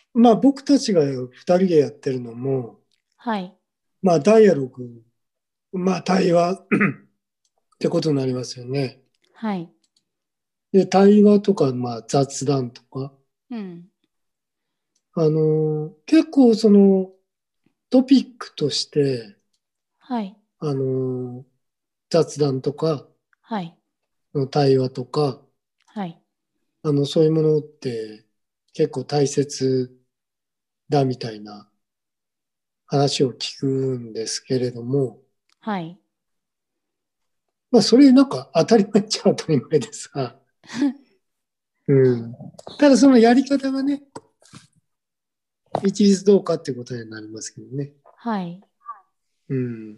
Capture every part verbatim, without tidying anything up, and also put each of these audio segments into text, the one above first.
まあ僕たちがふたりでやってるのも、 はい。 まあダイアログ、まあ対話ってことになりますよね。 はい。 で、対話とか、まあ雑談とか、 うん。 あの、結構そのトピックとして、 はい。 あの、雑談とか、 はい。 対話とか、 はい。 あの、そういうものって結構大切だみたいな話を聞くんですけれども、 はい。 まあそれなんか当たり前っちゃ当たり前でさ、うん。ただそのやり方がね、一律どうかっていうことになりますけどね。 はい。 うん。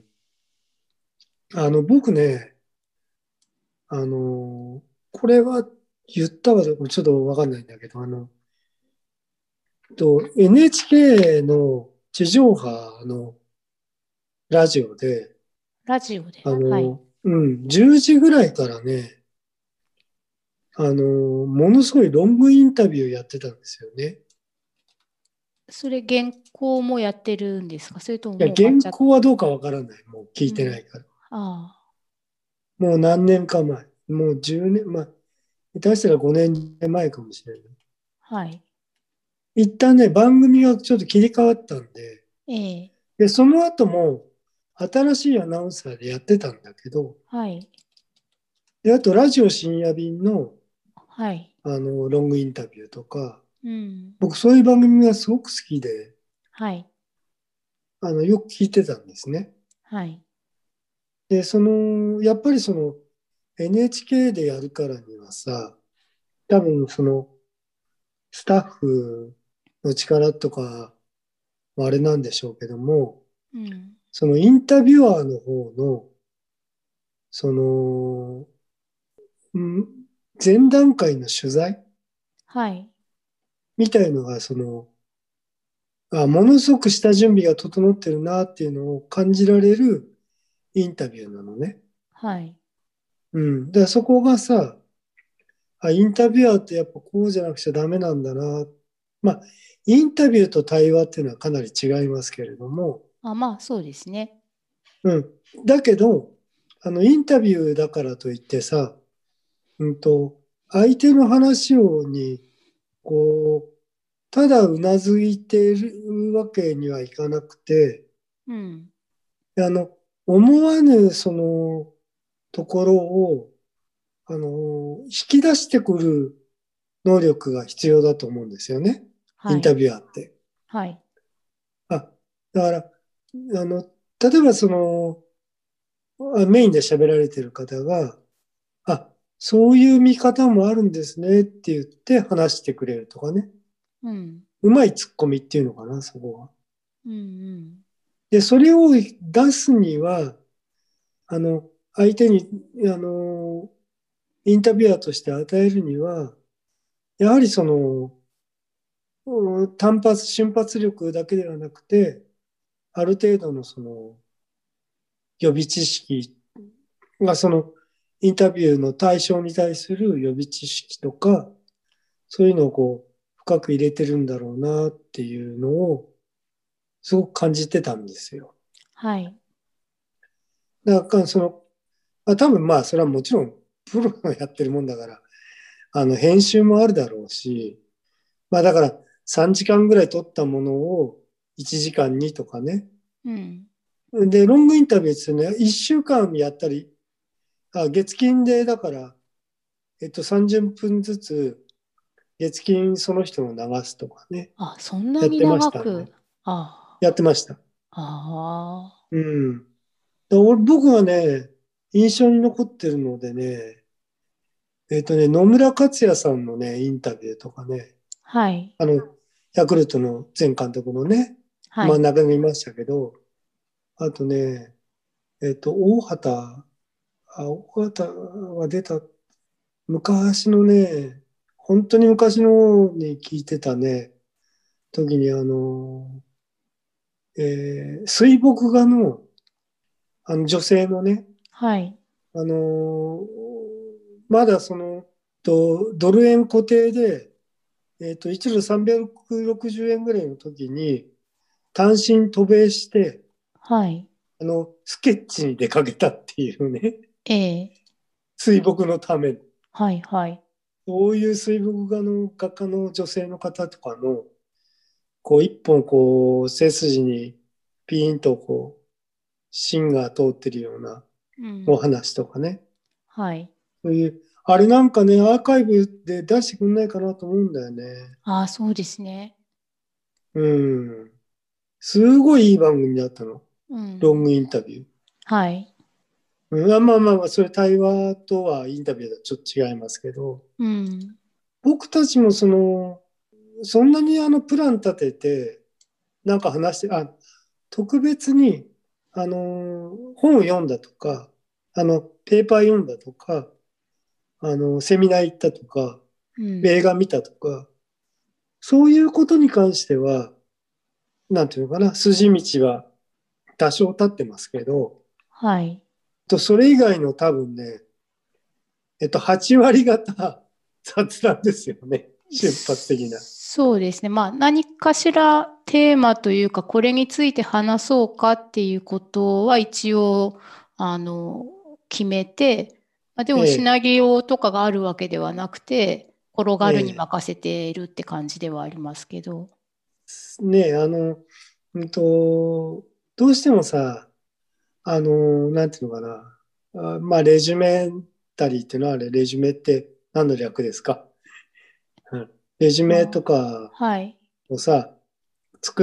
あの、僕ね、あの、これは言ったかどうかちょっとわかんないんだけど、あの、と エヌエイチケー の地上波のラジオで、 ラジオで。 あはい。 の、うん、じゅうじぐらいからね、あの、ものすごいロングインタビューやってたんですよね。 それ原稿もやってるんですか？それともいや、 もう終わっちゃっ原稿はどうかわからない。もう聞いてなうん。 いから。 あもう何年か前。もうじゅうねん、まあ、下手したらごねんまえかもしれない。 あ。はい。 一旦ね、番組がちょっと切り替わったんで、 ええ。 で、その後も新しいアナウンサーでやってたんだけど、 はい。 で、あとラジオ深夜便の、 はい。 あの、ロングインタビューとか、 うん。 僕そういう番組がすごく好きで、 はい。 あの、よく聞いてたんですね。 はい。 で、その、やっぱりその エヌエイチケー でやるからにはさ、多分そのスタッフの力とかはあれなんでしょうけども、 うん。 そのインタビュアーの方の、その、ん前段階の取材はい。 みたいのが、その、あ、ものすごく下準備が整ってるなっていうのを感じられるインタビューなのね。 はい。 うん。で、そこがさ、あ、インタビュアーってやっぱこうじゃなくちゃダメなんだな。まあ、インタビューと対話っていうのはかなり違いますけれども、 あ、まあ、そうですね。 うん。だけど、あの、インタビューだからといってさ、うんと、相手の話をに、こう、ただうなずいているわけにはいかなくて、 うん。 あの、思わぬそのところを、あの、引き出してくる能力が必要だと思うんですよね。インタはい。 ビュアーって。 はい。 あ、だから、あの、例えばその、あメインで喋られてる方が、あ、そういう見方もあるんですねって言って話してくれるとかね。 うん。 うまいツッコミっていうのかな、そこは。 うん。うん。 で、それを出すには、あの、相手に、あの、インタビュアーとして与えるには、やはりその、うん単発、瞬発力だけではなくて、ある程度のその予備知識がそのインタビューの対象に対する予備知識とか、そういうのをこう深く入れてるんだろうなっていうのをすごく感じてたんですよ。 はい。 だからその、あ、多分まあそれはもちろんプロがやってるもんだから、あの編集もあるだろうし、まあだからさんじかんぐらい撮ったものをいちじかんにとかね。 うん。 で、ロングインタビューですね、いっしゅうかんやったり、あ、月金でだから、えっとさんじゅっぷんずつ月金その人の流すとかね、 あ、そんなにやってましたね。 長く。あやってました。 あ。ああ。 うん。で俺僕がね、印象に残ってるのでね、えっとね、野村克也さんのね、インタビューとかね、 はい。 あの、ヤクルトの前監督のね、まあ、 はい。 中にいましたけど、あとね、えっと、大畑、あ、大畑は出た、昔のね、本当に昔のに聞いてたね、時にあの、えー水墨画の、あの女性のね、 はい。 あの、まだその、とドル円固定でえっと、いちドルさんびゃくろくじゅうえんぐらいの時に、単身渡米して、 はい。 あの、スケッチに出かけたっていうね、 ええ。 水墨のために。 はい、はい。 そういう水墨画の画家の女性の方とかの、こう、一本こう、背筋にピーンとこう、芯が通ってるようなおうん。 話とかね。 はい。 そういう、あれなんかね、アーカイブで出してくんないかなと思うんだよね。 ああ、そうですね。 うん。すごいいい番組だったの。 うん。 ロングインタビュー。 はい。 うん、あまあまあまあ、それ対話とはインタビューとはちょっと違いますけど、 うん。 僕たちもその、そんなにあのプラン立てて、なんか話して、あ、特別に、あの、本を読んだとか、あの、ペーパー読んだとか、あの、セミナー行ったとか、 うん。 映画見たとか、そういうことに関しては、なんていうのかな、筋道は多少立ってますけど、 はい。 とそれ以外の多分ね、えっと、はち割方雑談ですよね。瞬発的な。 そうですね。まあ、何かしらテーマというか、これについて話そうかっていうことは一応、あの、決めて、まあ、でもシえナリオとかがあるわけではなくて、転え、 がるにえ任せているって感じではありますけど。 え。ねえ、あの、うんと、どうしてもさ、あの、なんていうのかな。あ、まあ、レジュメタリーっていうのはあれ、レジュメって何の略ですか？うん、レジュメとあ、 かはい。 をさ、作って、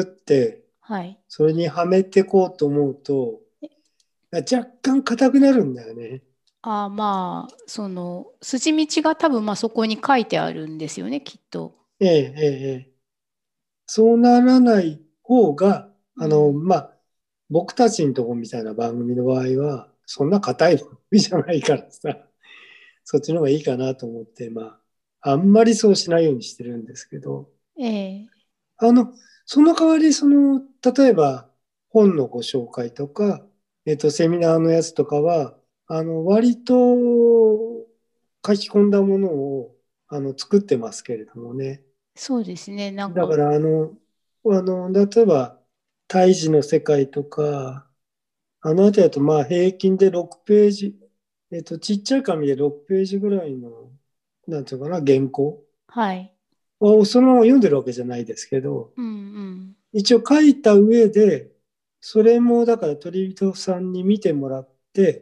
はい。 それにはめていこうと思うと、若干硬くなるんだよね。 あ、まあ、その、筋道が多分まあそこに書いてあるんですよね、きっと。 ええ、ええ、ええ。そうならない方が、あの、 うん。 まあ、僕たちのとこみたいな番組の場合は、そんな硬い番組じゃないからさ、そっちの方がいいかなと思って、まあ、あんまりそうしないようにしてるんですけど、 ええ。 あの、その代わり、その、例えば、本のご紹介とか、えっと、セミナーのやつとかは、あの、割と書き込んだものを、あの、作ってますけれどもね。 そうですね。なんか、 だから、あの、あの、例えば、胎児の世界とか、あのあたりだと、まあ、平均でろくページ、えっと、ちっちゃい紙でろくページぐらいの、なんていうのかな、原稿はい。 をそのまま読んでるわけじゃないですけど、 うんうん。 一応書いた上で、それもだから鳥人さんに見てもらって、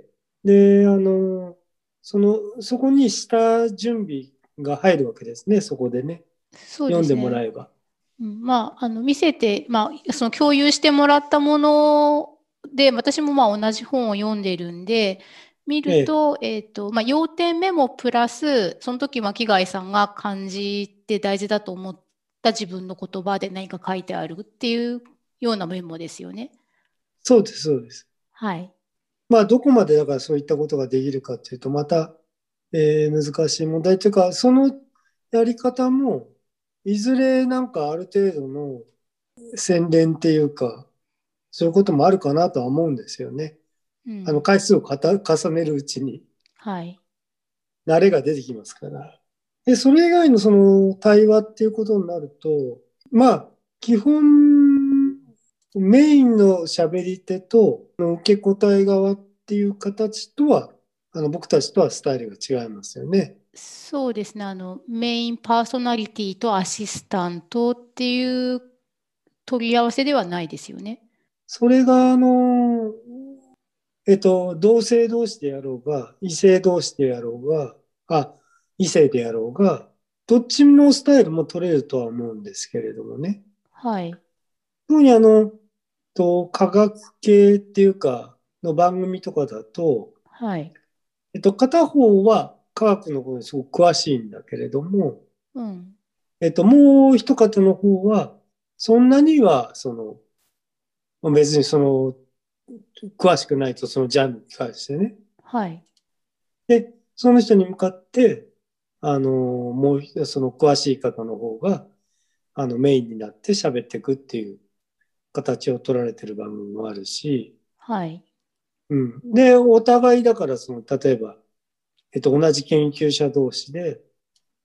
で、あの、その、そこに下準備が入るわけですね、そこでね。 そう読んでですね。 もらえば。 うん、まあ、あの、見せて、まあ、その共有してもらったもので、私もまあ同じ本を読んでるんで、見ええ、 ると、えっと、まあ、要点メモプラス、その時巻貝さんが漢字って大事だと思った自分の言葉で何か書いてあるっていうようなメモですよね。 そうです、そうです。 はい。 まあ、どこまでだからそういったことができるかというと、また、えー難しい問題というか、そのやり方も、いずれなんかある程度の洗練っていうか、そういうこともあるかなとは思うんですよね。あのうん。 回数をかた重ねるうちにはい。 慣れが出てきますから。で、それ以外のその対話っていうことになると、まあ、基本、メインの喋り手と受け答え側っていう形とは、あの僕たちとはスタイルが違いますよね。 そうですね。あの、メインパーソナリティとアシスタントっていう取り合わせではないですよね。 それが、あの、えっと、同性同士でやろうが、異性同士でやろうが、あ、異性でやろうが、どっちのスタイルも取れるとは思うんですけれどもね。 はい。 特にあの、と科学系っていうか、の番組とかだと、 はい。 えっと、片方は科学のことにすごく詳しいんだけれども、 うん。 えっと、もう一方の方は、そんなには、その、別にその、詳しくないと、そのジャンルに関してね。 はい。 で、その人に向かって、あの、もう、その詳しい方の方が、あの、メインになって喋っていくっていう形を取られてる番組もあるし、 はい。 うん。で、お互いだから、その、例えば、えっと、同じ研究者同士で、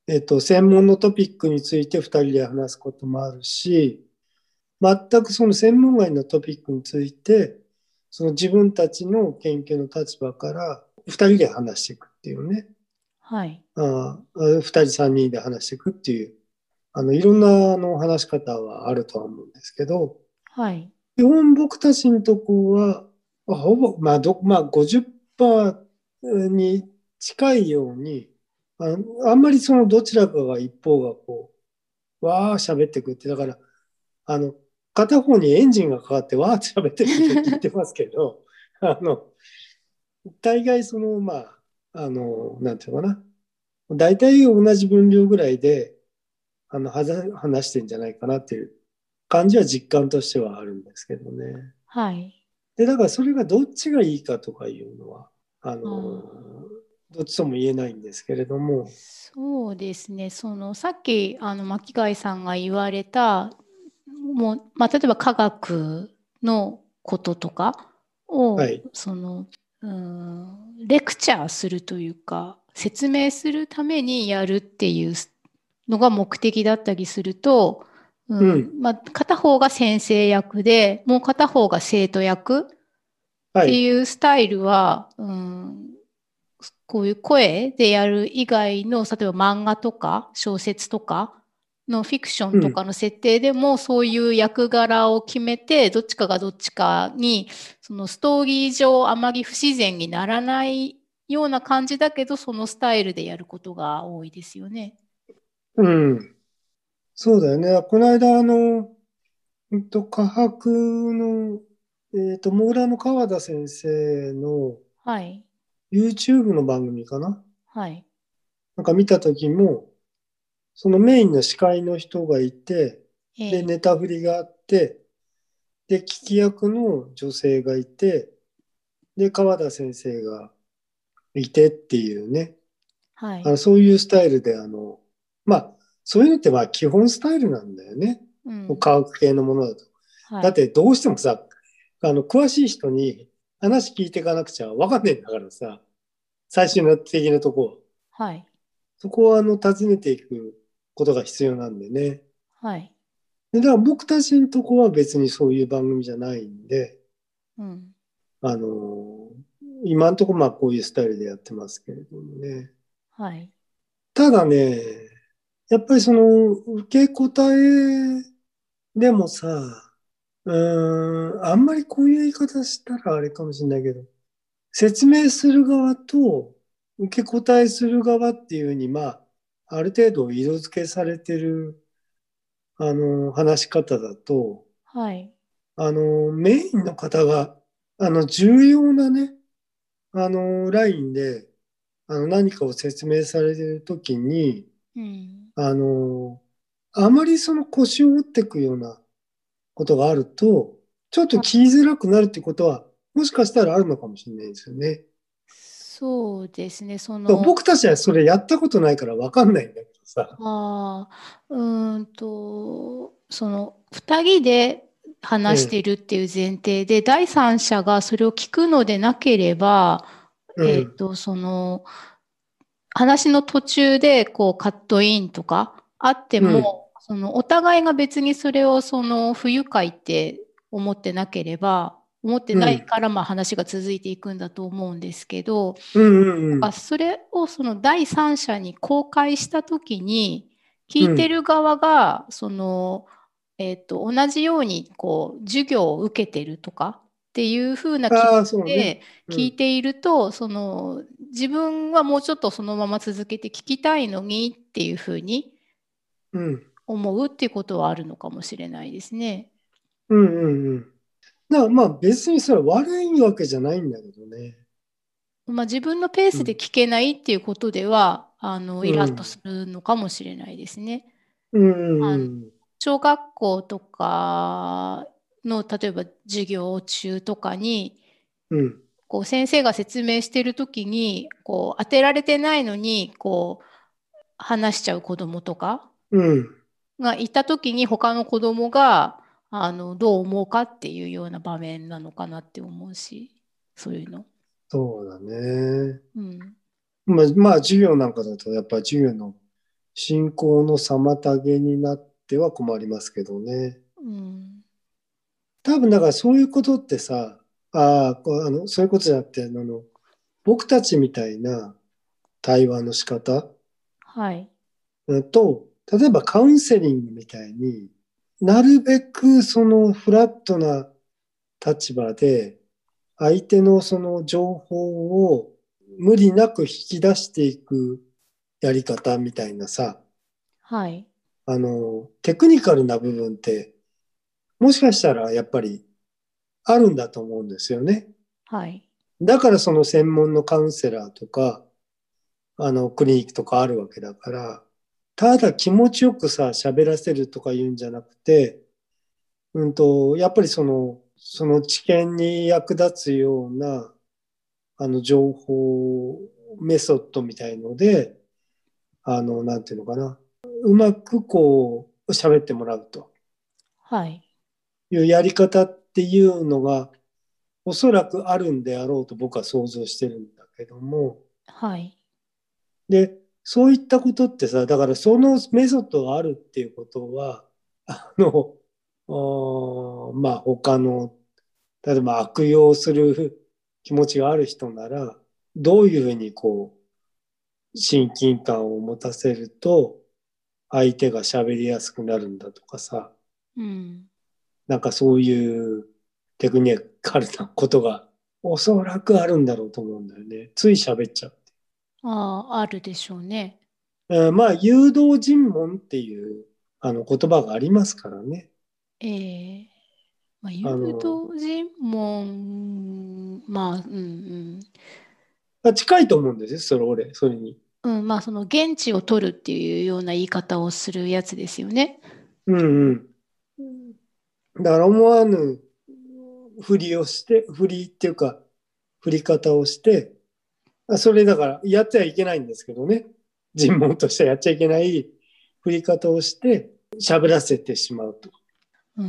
えっと、専門のトピックについてふたりで話すこともあるし、全くその専門外のトピックについて、その自分たちの研究の立場からふたりで話していくっていうね。 はい。 ああ、ふたりさんにんで話していくっていう、あの、いろんなあの話し方はあるとは思うんですけど、 はい。 基本僕たちのとこは、ほぼ、まあ、ど、まあ、ごじゅっパーセントに近いように、あ、あんまりそのどちらかが一方がこう、わー喋ってくって、だから、あの、片方にエンジンがかかってわーって喋ってる時は聞いてますけど、あの、大概その、まあ、あの、なんていうのかな。大体同じ分量ぐらいで、あの、はざ話してんじゃないかなっていう感じは実感としてはあるんですけどね。 はい。 で、だからそれがどっちがいいかとかいうのは、あの、 あーどっちとも言えないんですけれども、 そうですね。その、さっき、あの、巻貝さんが言われた、もう、まあ、例えば科学のこととかを、 はい。 その、うん、レクチャーするというか、説明するためにやるっていうのが目的だったりすると、ううん。 ん、まあ、片方が先生役で、もう片方が生徒役ってはい。 いうスタイルは、うん、こういう声でやる以外の、例えば漫画とか小説とかのフィクションうん。 とかの設定でもそういう役柄を決めて、どっちかがどっちかに、そのストーリー上あまり不自然にならないような感じだけど、そのスタイルでやることが多いですよね。 うん。そうだよね。この間、あの、うんと、科博の、えっと、モーラーの川田先生のはい。 YouTube の番組かなはい。 なんか見た時も、そのメインの司会の人がいて、で、 ええ。 ネタ振りがあって、で、聞き役の女性がいて、で、川田先生がいてっていうね、 はい。 あの、そういうスタイルで、あの、まあ、そういうのってまあ基本スタイルなんだよね。 うん。 科学系のものだと。 はい。 だってどうしてもさ、あの、詳しい人に話聞いていかなくちゃわかんないんだからさ、最終的なとこは。 はい。 そこは、あの、尋ねていくことが必要なんでね。 はい。 で、だから僕たちのとこは別にそういう番組じゃないんで、 うん。 あの、今のところまあこういうスタイルでやってますけれどもね。 はい。 ただね、やっぱりその受け答えでもさ、うーん、あんまりこういう言い方したらあれかもしれないけど、説明する側と受け答えする側っていうに、まあ、ある程度色付けされてる、あの、話し方だと、 はい。 あの、メインの方が、あの、重要なね、あの、ラインで、あの、何かを説明されてるときに、 うん。 あの、あまりその腰を折っていくようなことがあると、ちょっと聞きづらくなるってことは、もしかしたらあるのかもしれないですよね。 そうですね。その、 僕たちはそれやったことないからわかんないんだけどさ。 ああ、うーんと、その、二人でうん、 話しているっていう前提で、第三者がそれを聞くのでなければ、 うん、 えっと、その、話の途中で、こう、カットインとかあってうん、 も、その、お互いが別にそれを、その、不愉快って思ってなければ、思ってうん、 ないから、まあ話が続いていくんだと思うんですけど、 うん、うん、 あ、それをその第三者に公開したときに、聞いてうん。 る側が、その、えっと、同じように、こう、授業を受けてるとかっていう風な気持ああ、 ちそうね。 でうん、 聞いていると、その、自分はもうちょっとそのまま続けて聞きたいのにっていう風にうん、 思うっていうことはあるのかもしれないですね。 うん、うん、うん。だからまあ別にそれは悪いわけじゃないんだけどね。 まあ、自分のペースでうん、 聞けないっていうことでは、あの、イうラッとん、 するのかもしれないですね。 うん、うん、 小学校とかの例えば授業中とかにうん、 こう先生が説明してる時にこう当てられてないのにこう話しちゃう子供とかうん。 がいた時に他の子供があのどう思うかっていうような場面なのかなって思うし、そういうの。 そうだね。 うん。 まあ、まあ授業なんかだとやっぱり授業の進行の妨げになっては困りますけどね。 うん。 多分だからそういうことってさ、ああ、こうあの、そういうことじゃなくて、あの、僕たちみたいな対話の仕方はい。 うんと、例えばカウンセリングみたいになるべくそのフラットな立場で相手のその情報を無理なく引き出していくやり方みたいなさ、 はい。 あの、テクニカルな部分ってもしかしたらやっぱりあるんだと思うんですよね。 はい。 だからその専門のカウンセラーとか、あの、クリニックとかあるわけだから、ただ気持ちよくさ、喋らせるとか言うんじゃなくて、うんと、やっぱりその、その知見に役立つような、あの、情報、メソッドみたいので、あの、なんていうのかな、うまくこう、喋ってもらうとはい。 いうやり方っていうのが、おそらくあるんであろうと僕は想像してるんだけども、 はい。 で、そういったことってさ、だからそのメソッドがあるっていうことは、あの、あまあ他の、例えば悪用する気持ちがある人なら、どういうふうにこう、親近感を持たせると、相手が喋りやすくなるんだとかさ、 うん。 なんかそういうテクニカルなことがおそらくあるんだろうと思うんだよね。つい喋っちゃう。 ああ、あるでしょうね。 えーまあ、誘導尋問っていうあの言葉がありますからね。 ええ、まあ、誘あの、 導尋問、まあ、うん、 近いと思うんですよ、それ俺、それに。 うん。うん、まあ、その現地を取るっていうような言い方をするやつですよね。 うんうん。だから思わぬ振りをして、振りっていうか、振り方をして、それだからやってはいけないんですけどね。尋問としてやっちゃいけない振り方をして喋らせてしまうと。 うん。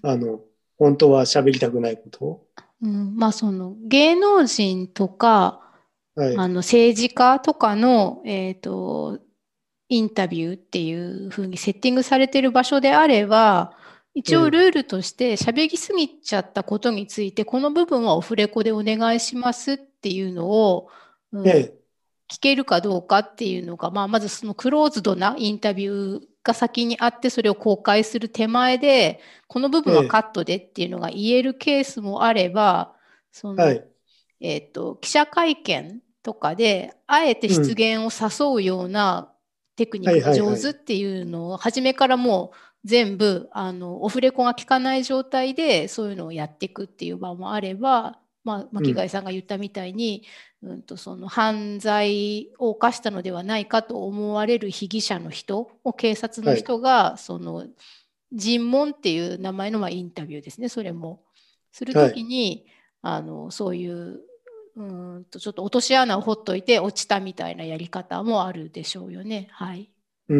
あの、本当は喋りたくないことを。 うん、まあ、その芸能人とか、 はい。 あの政治家とかの、えっと、インタビューっていうふうにセッティングされている場所であれば、一応ルうん。 ールとして喋りすぎちゃったことについて、この部分はオフレコでお願いしますっていうのを、うん、 ええ。 聞けるかどうかっていうのが、まあ、まずそのクローズドなインタビューが先にあって、それを公開する手前で、この部分はカええ。 ットでっていうのが言えるケースもあれば、その、 はい。 えっと、記者会見とかで、あえて失うん。 言を誘うようなテクニッはいクがはいはい。 上手っていうのを、初めからもう全部、あの、オフレコが効かない状態で、そういうのをやっていくっていう場もあれば、まあ、巻うん。 貝さんが言ったみたいに、うんと、その犯罪を犯したのではないかと思われる被疑者の人を警察のはい。 人がその尋問っていう名前のまあインタビューですね、それもするときはい。 にあのそういううんとちょっと落とし穴を掘っといて落ちたみたいなやり方もあるでしょうよね。はい。 うん。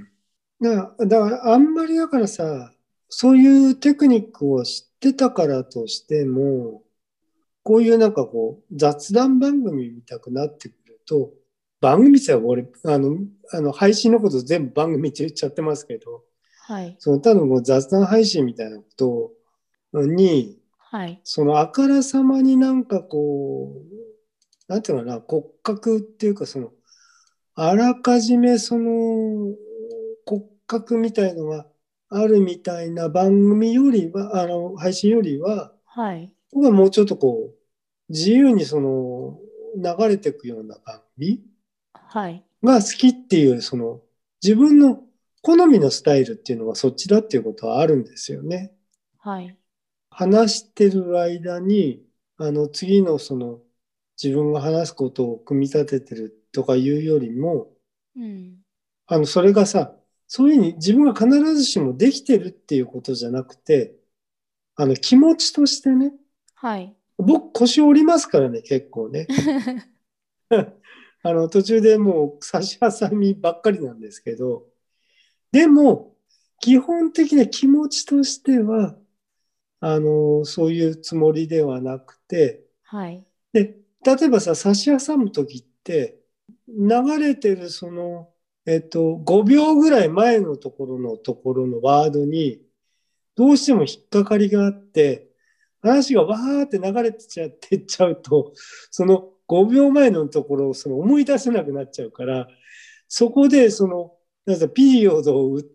だだからあんまりだからさ、そういうテクニックを知ってたからとしても、こういうなんかこう雑談番組見たくなってくると、番組って俺、あの、あの配信のこと全部番組って言っちゃってますけど、 はい。 その多分もう雑談配信みたいなことに、 はい。 そのあからさまになんかこう、なんていうのかな、骨格っていうかその、あらかじめその骨格みたいのがあるみたいな番組よりは、あの、配信よりは、 はい。 僕はもうちょっとこう、自由にその、流れていくような番組はい。 が好きっていう、その、自分の好みのスタイルっていうのがそっちだっていうことはあるんですよね。 はい。 話してる間に、あの、次のその、自分が話すことを組み立ててるとかいうよりも、 うん。 あの、それがさ、そういうふうに自分が必ずしもできてるっていうことじゃなくて、あの、気持ちとしてね、 はい。 僕腰折りますからね、結構ね。あの、途中でもう差し挟みばっかりなんですけど、でも、基本的な気持ちとしては、あの、そういうつもりではなくて、 はい。 で、例えばさ、差し挟むときって、流れてるそのえっと、ごびょうぐらい前のところのところのワードに、どうしても引っかかりがあって、話がわーって流れてちゃってっちゃうと、そのごびょうまえのところをその思い出せなくなっちゃうから、そこでその、なんかピリオドを打って、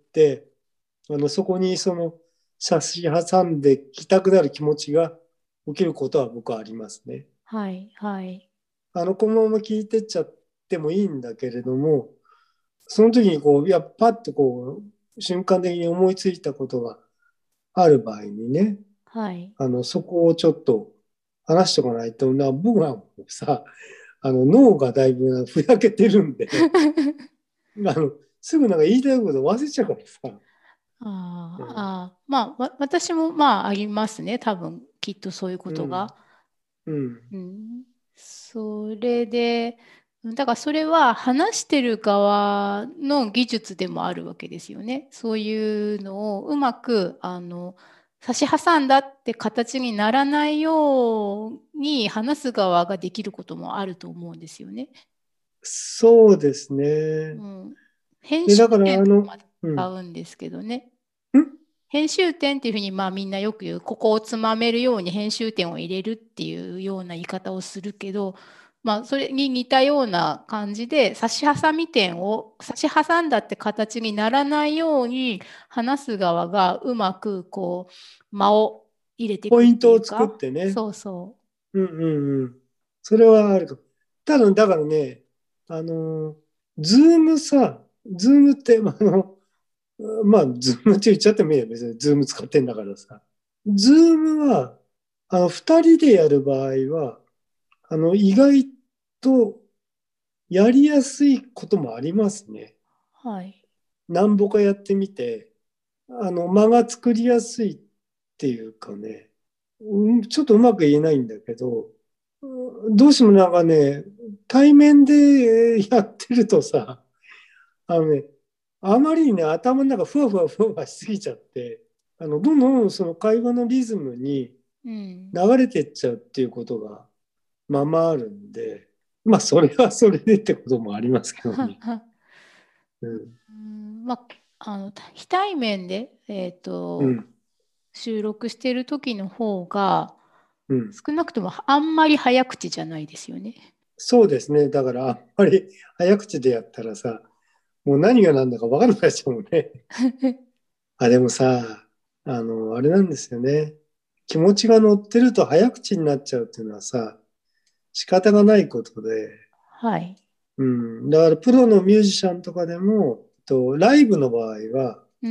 あの、そこにその、写真挟んできたくなる気持ちが起きることは僕はありますね。 はいはい。 あの、このまま聞いてっちゃってもいいんだけれども、その時にこう、いや、パッとこう、瞬間的に思いついたことがある場合にね、 はい。 あの、そこをちょっと話しておかないとな、僕はもうさ、あの、脳がだいぶふやけてるんで、あの、すぐなんか言いたいこと忘れちゃうからさ。 あーうん。 あー、まあ、わ私もまあありますね。多分、きっとそういうこうん。 とが。 うん。 うん、それで、だからそれは話してる側の技術でもあるわけですよね。そういうのをうまく、あの、差し挟んだって形にならないように話す側ができることもあると思うんですよね。 そうですね。 うん、編で、 集だから、 点とかあの、 まうん。 た違うんですけどね。 ん編集点っていうふうにまあみんなよく言う、ここをつまめるように編集点を入れるっていうような言い方をするけど、まあそれに似たような感じで差し挟み点を差し挟んだって形にならないように話す側がうまくこう間を入れていくっポイントを作っていうか、 てね。 そうそうんうんうん。それはあるかも。ただ、だからね、あの、ズームさ、ズームって、あの、まあ、ズームって言っちゃってもいいよ。別にズーム使ってんだからさ。ズームは、あの、二人でやる場合は、あの、意外とやりやすいこともありますね。 う。はい。 何ぼかやってみて、あの、間が作りやすいっていうかね、うんちょっとうまく言えないんだけど、どうしてもなんかね、対面でやってるとさ、あのね、あまりにね、頭の中ふわふわふわふわしすぎちゃって、あの、どんどんその会話のリズムにうん。 流れてっちゃうっていうことがままあるんで、まあ、それはそれでってこともありますけどね。うん。 うん、まあ、あの非対面で、えっと、 うん。 収録している時の方がうん。 少なくともあんまり早口じゃないですよね。 そうですね。だから、あんまり早口でやったらさ、もう何が何だか分かんなくなっちゃうもんね。あ、でもさ、あの、あれなんですよね。気持ちが乗ってると早口になっちゃうっていうのはさ、仕方がないことで、 はい。 うん。だからプロのミュージシャンとかでも、とライブの場合は、 うん。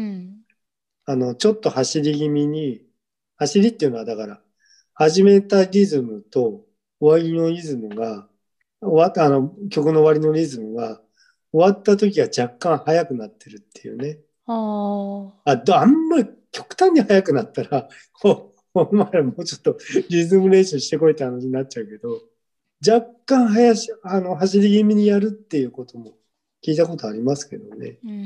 あの、ちょっと走り気味に、走りっていうのはだから、始めたリズムと終わりのリズムが、終わった、あの、曲の終わりのリズムが、終わった時は若干速くなってるっていうね。 ああ。 あ、あんまり極端に速くなったら、お、お前らもうちょっとリズム練習してこいって話になっちゃうけど、若干速し、あの、走り気味にやるっていうことも聞いたことありますけどね。 うん。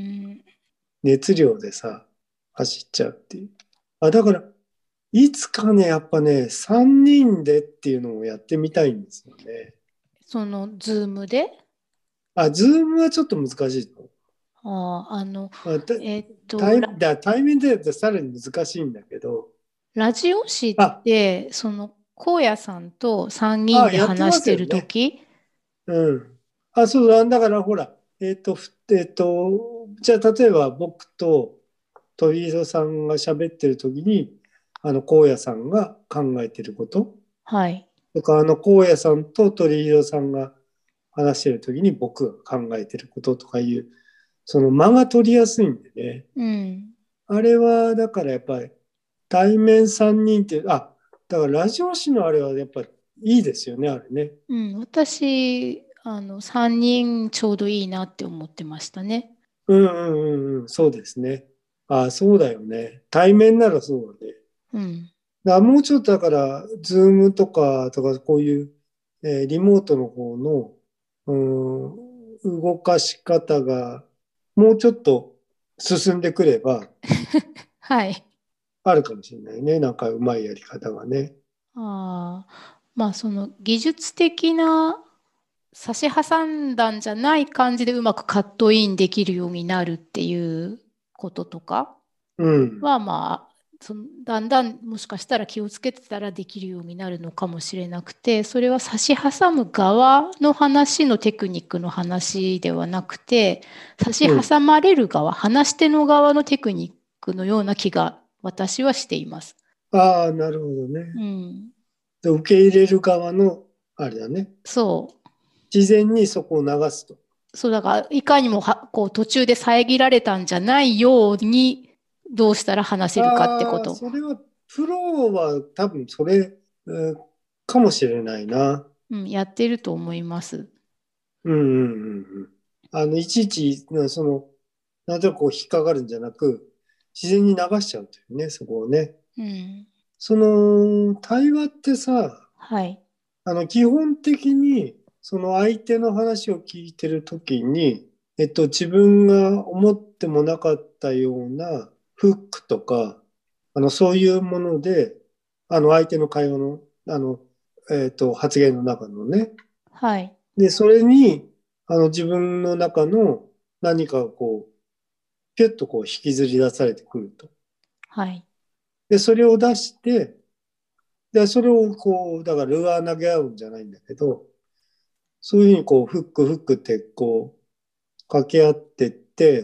熱量でさ、走っちゃうっていう。あ、だから、いつかね、やっぱね、さんにんでっていうのをやってみたいんですよね。 その、ズームで、 あ、ズームはちょっと難しいと。 ああ、あの、 あ、たえっと、 対ラ、 だ対面でやるとさらに難しいんだけど、 ラジオ誌っあ、 て、その、荒野さんと3人あ、 でやってま話してるすよね。 時、 うん。あ、そうだ。だからほら、えっと、ふえっと、じゃあ例えば僕と鳥居さんが喋ってる時に、あの、荒野さんが考えてることはい。 とか、あの、荒野さんと鳥居さんが話してる時に僕が考えてることとかいう、その間が取りやすいんでね。 うん。 あれは、だからやっぱり、対面さんにんって、あ、だからラジオ誌のあれはやっぱいいですよね、あれね。 うん。私、あの、さんにんちょうどいいなって思ってましたね。 うんうんうんうん、そうですね。あ、そうだよね。対面ならそうだね。 うん。 だからもうちょっとだから、ズームとか、とかこういう、えーリモートの方の、うん、動かし方が、もうちょっと進んでくれば、 はい。 あるかもしれないね。なんかうまいやり方がね。 ああ、まあその技術的な差し挟んだんじゃない感じでうまくカットインできるようになるっていうこととかうん。 は、まあ、そのだんだんもしかしたら気をつけてたらできるようになるのかもしれなくて、それは差し挟む側の話のテクニックの話ではなくて、差しうん。 挟まれる側、話し手の側のテクニックのような気が私はしています。 ああ、なるほどうね。 ん。 で受け入れる側の、あれだね。 そう。 自然にそこを流すと。 そうだから、いかにもはこう途中で遮られたんじゃないように、どうしたら話せるかってこああ、 と。 それは、プロは多分それ、えーかもしれないな。 うん、やってると思います。 うんうんうんうん。あの、いちいち、なその、なんとなくこう引っかかるんじゃなく、自然に流しちゃうというね、そこをね。 うん。 その、対話ってさ、 はい。 あの、基本的に、その相手の話を聞いてるときに、えっと、自分が思ってもなかったようなフックとか、あの、そういうもので、あの、相手の会話の、あの、えっと、発言の中のね。 はい。 で、それに、あの、自分の中の何かをこう、ピュッとこう引きずり出されてくると。 はい。 で、それを出して、で、それをこう、だからルアー投げ合うんじゃないんだけど、そういうふうにこう、フックフックってこう、掛け合ってって、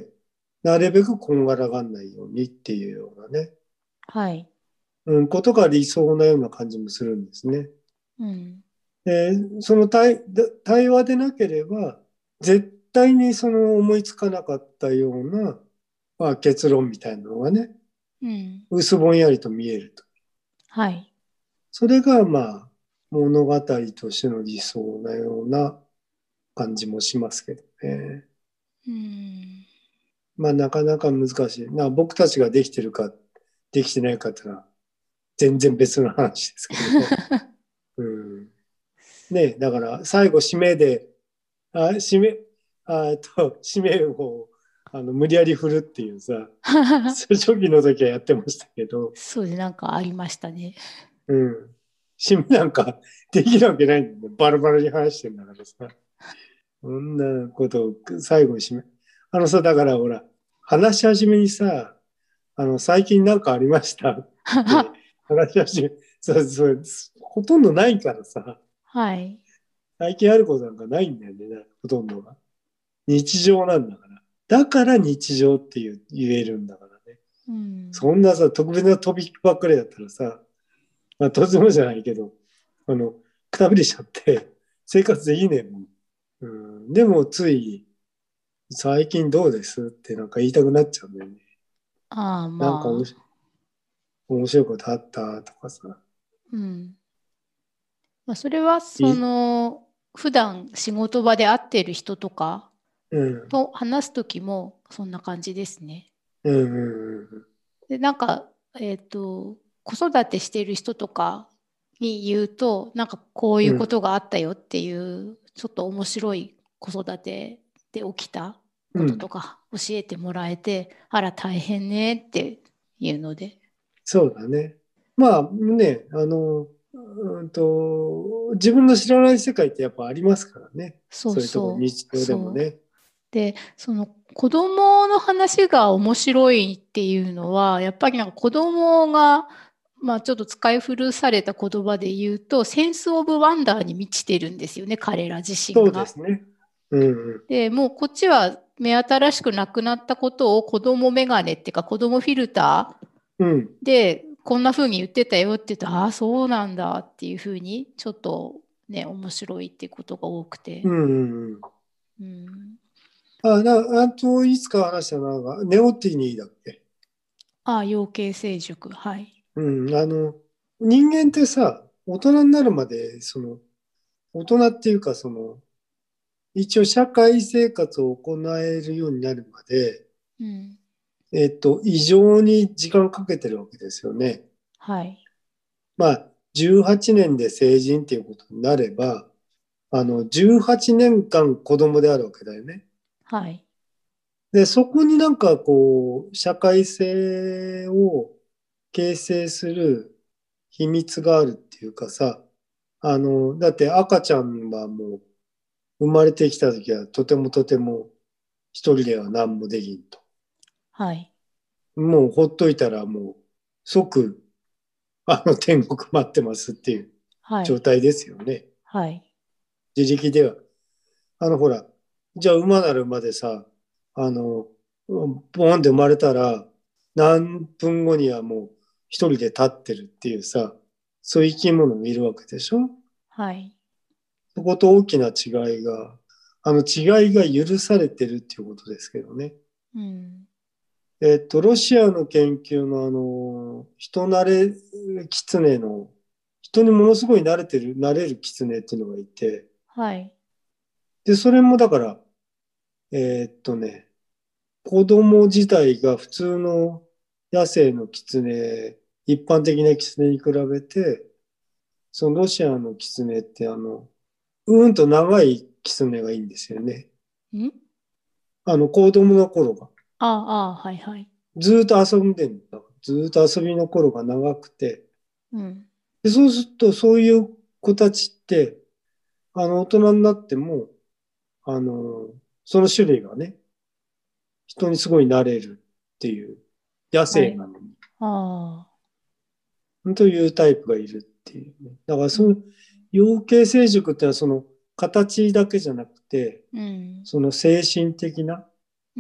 なるべくこんがらがんないようにっていうようなね、 はい。 うん、ことが理想なような感じもするんですね。 うん。 で、その対、対話でなければ、絶対にその思いつかなかったような、まあ、結論みたいなのがね、 うん。 薄ぼんやりと見えると。 はい。 それが、まあ、物語としての理想なような感じもしますけどね。 うん。 まあ、なかなか難しい。な僕たちができてるか、できてないかっていうのは、全然別の話ですけど。うん、ね、だから、最後、締めで、あ、締め、あえっと、締めを、あの、無理やり振るっていうさ、初期の時はやってましたけど、 そうで、なんかありましたね。 うん。締めなんかできるわけないんだよね。バラバラに話してんだからさ。そんなことを最後に締め。あのさ、だからほら、話し始めにさ、あの、最近なんかありましたって話し始め、そうそう、ほとんどないからさ、 はい。 最近あることなんかないんだよね、ほとんどが。日常なんだから。だから日常って言う言えるんだからね。 うん。 そんなさ、特別なトピックばっかりだったらさ、まあ、とてもじゃないけど、あの、くたびれちゃって、生活できねえもん。うん、でも、つい、最近どうですってなんか言いたくなっちゃうんだよね。 ああ、 なんか面まあ。 白面白いことあったとかさ。 うん。まあ、それは、そいの、普段仕事場で会っている人とかうん、 と話すときも、そんな感じですね。 うん、うん、 で、なんか、えっと、子育てしている人とかに言うと、なんかこういうこうん、 とがあったよっていう、ちょっと面白い子育てで起きたこととうん。 か教えてもらえて、あら大変ねっていうので。 そうだね。まあね、あの、うんと、自分の知らない世界ってやっぱありますからね。 そうそういうところ、 そう、 日常でもそう。 ね。 で、その子供の話が面白いっていうのは、やっぱりなんか子供が、まあちょっと使い古された言葉で言うと、センスオブワンダーに満ちてるんですよね、彼ら自身そうでが。 すね。うん、 で、もうこっちは目新しくなくなったことを子供メガネっていうか子供フィルタうん、うん。 ーでこんな風に言ってたよって言うと、ああ、そうなんだっていう風にちょっとね、面白いっていうことが多くて。 うんうんうん。 うん、 あ、な、あと、いつか話したのが、ネオティニーだっけ。 ああ、養鶏成熟。はい。 うん、あの、人間ってさ、大人になるまで、その、大人っていうか、その、一応社会生活を行えるようになるまで、 うん。 えっと、異常に時間かけてるわけですよね。 はい。 まあ、じゅうはちねんで成人っていうことになれば、あの、じゅうはちねんかん子供であるわけだよね。 はい。 で、そこになんかこう、社会性を形成する秘密があるっていうかさ、あの、だって赤ちゃんはもう生まれてきた時はとてもとても一人では何もできんと。 はい。 もうほっといたらもう即あの天国待ってますっていうはい。 状態ですよね。 はい。 自力では。あのほら、じゃあ馬なる馬でさ、あの、ボンって生まれたら何分後にはもう一人で立ってるっていうさ、そういう生き物もいるわけでしょ。 はい。 そこと大きな違いが、あの違いが許されてるっていうことですけどね。 うん。 えっと、ロシアの研究のあの、人慣れ狐の、人にものすごい慣れてる、慣れる狐っていうのがいて、 はい。 で、それもだから、えっとね、子供自体が普通の野生の狐、一般的な狐に比べて、そのロシアの狐ってあの、うんと長い狐がいいんですよね。 んあの、子供の頃が。 ああ、ああ、はいはい。 ずーっと遊んでんだ。ずーっと遊びの頃が長くて。 うん。 で、そうすると、そういう子たちって、あの、大人になっても、あの、その種類がね、人にすごい慣れるっていう、野はい。 生なのに、 ああ。 というタイプがいるっていうね。だから、 うん。 その、養鶏成熟ってのは、その、形だけじゃなくて、 うん。 その精神的なうん。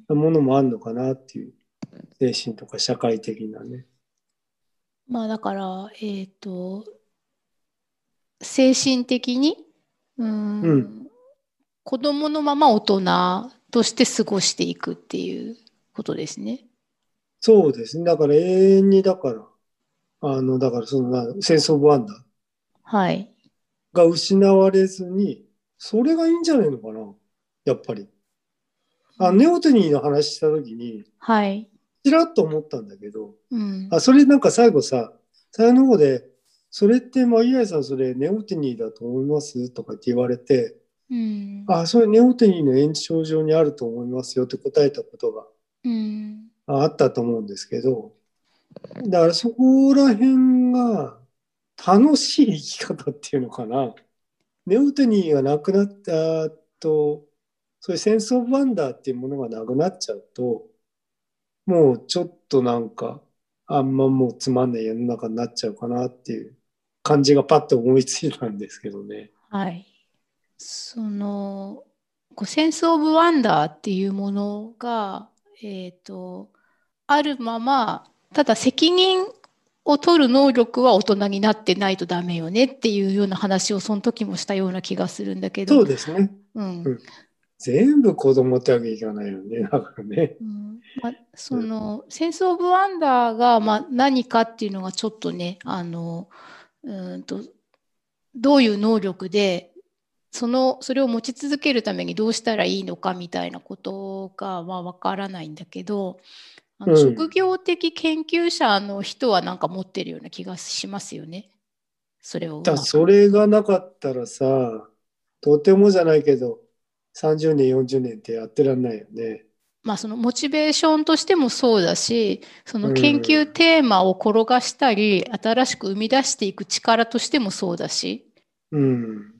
ものもあるのかなっていう、精神とか社会的なね。 まあだから、えっと、精神的に、うーうん。 ん、子供のまま大人として過ごしていくっていうことですね。 そうですね。だから永遠に、だから、あの、だからそのな、センスオブワンダーはい。 が失われずに、それがいいんじゃないのかな。やっぱり。あ、 うん、 ネオテニーの話したときに、 はい。 ちらっと思ったんだけど、 うん。 あ、それなんか最後さ、最後の方で、それってマギアイさんそれネオテニーだと思いますとかって言われて、 うん。 あ、それネオテニーの延長上にあると思いますよって答えたことがうん。 あったと思うんですけど、だからそこら辺が楽しい生き方っていうのかな。ネオテニーがなくなったと、そういうセンスオブワンダーっていうものがなくなっちゃうと、もうちょっとなんか、あんまもうつまんない世の中になっちゃうかなっていう感じがパッと思いついたんですけどね。 はい。その、こうセンス・オブ・ワンダーっていうものが、えっと、あるまま、ただ責任を取る能力は大人になってないとダメよねっていうような話をその時もしたような気がするんだけど、 そうですね。 うん。 うん、全部子供ってわけいかないよね。だからね。 うん、まあ、そうん、 の、センス・オブ・ワンダーが、まあ、何かっていうのがちょっとね、あの、うんと、どういう能力で、その、それを持ち続けるためにどうしたらいいのかみたいなことが、まあ、わからないんだけど、あの、職うん。 業的研究者の人はなんか持ってるような気がしますよね。それをうだまく。 それがなかったらさ、とてもじゃないけど、さんじゅうねん、よんじゅうねんってやってらんないよね。 まあ、そのモチベーションとしてもそうだし、そうの研究ん。 テーマを転がしたり、新しく生み出していく力としてもそうだし。 うん。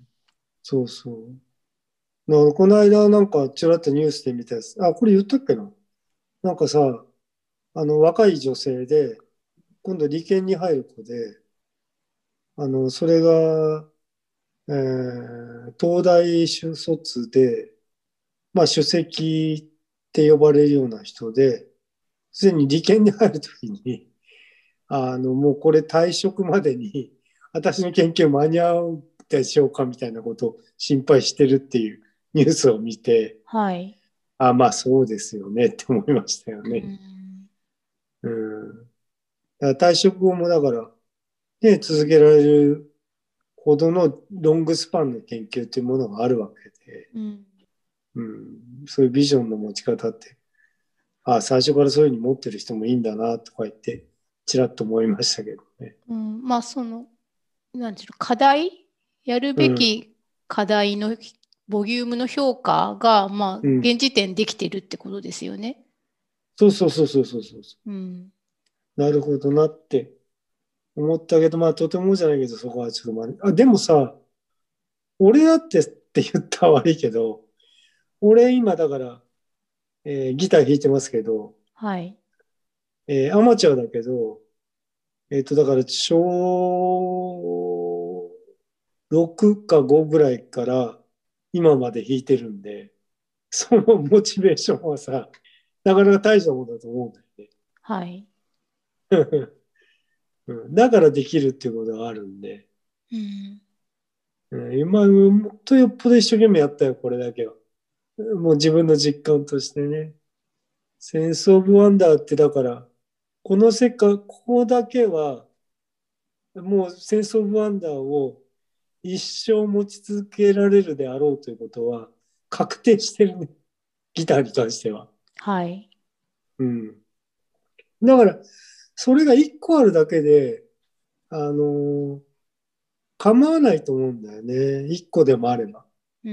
そうそう。だからこの間なんかちらっとニュースで見たやつ。あ、これ言ったっけな。なんかさ、あの若い女性で、今度理研に入る子で、あの、それが、えー東大出卒で、まあ首席って呼ばれるような人で、すでに理研に入るときに、あの、もうこれ退職までに、私の研究間に合うでしょうかみたいなことを心配してるっていうニュースを見て、 はい。 あ、まあそうですよねって思いましたようね。 ん。 うん。だから退職後もだから、ね、続けられるほどのロングスパンの研究というものがあるわけで、 うん。 うん、そういうビジョンの持ち方って、あ、最初からそういうふうに持ってる人もいいんだなとか言って、ちらっと思いましたけどね。 うん、まあ、その、なんていうの、課題、やるうん、 べき課題のボリュームの評価が、まあ、 うん。 現時点できてるってことですよね。 そうそうそうそうそうそう。 うん。 なるほどなって思ったけど、まあとてもじゃないけど、そこはちょっとまあ、あ、でもさ、俺だってって言ったら悪いけど、俺今だから、えーギター弾いてますけど、 はい。 えーアマチュアだけど、えっと、だから、小ろくかごぐらいから今まで弾いてるんで、そのモチベーションはさ、なかなか大したものだと思うんだよはい。 ね。うんだからできるっていうことがあるんで、 うん。 うん今、もっとよっぽど一生懸命やったよ、これだけは。もう自分の実感としてね。センス・オブ・ワンダーってだから、この世界、ここだけは、もうセンス・オブ・ワンダーを一生持ち続けられるであろうということは確定してるね。ギターに関しては。 はい。 うん。だから、それが一個あるだけで、あの構わないと思うんだよね。一個でもあれば。 うん。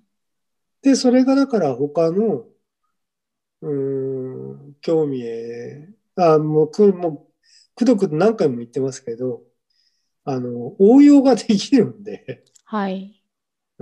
で、それがだから他の、うーん、興味へ、あ、もう、く、もう、くどくど何回も言ってますけど、あの、応用ができるんで、 はい。 うん、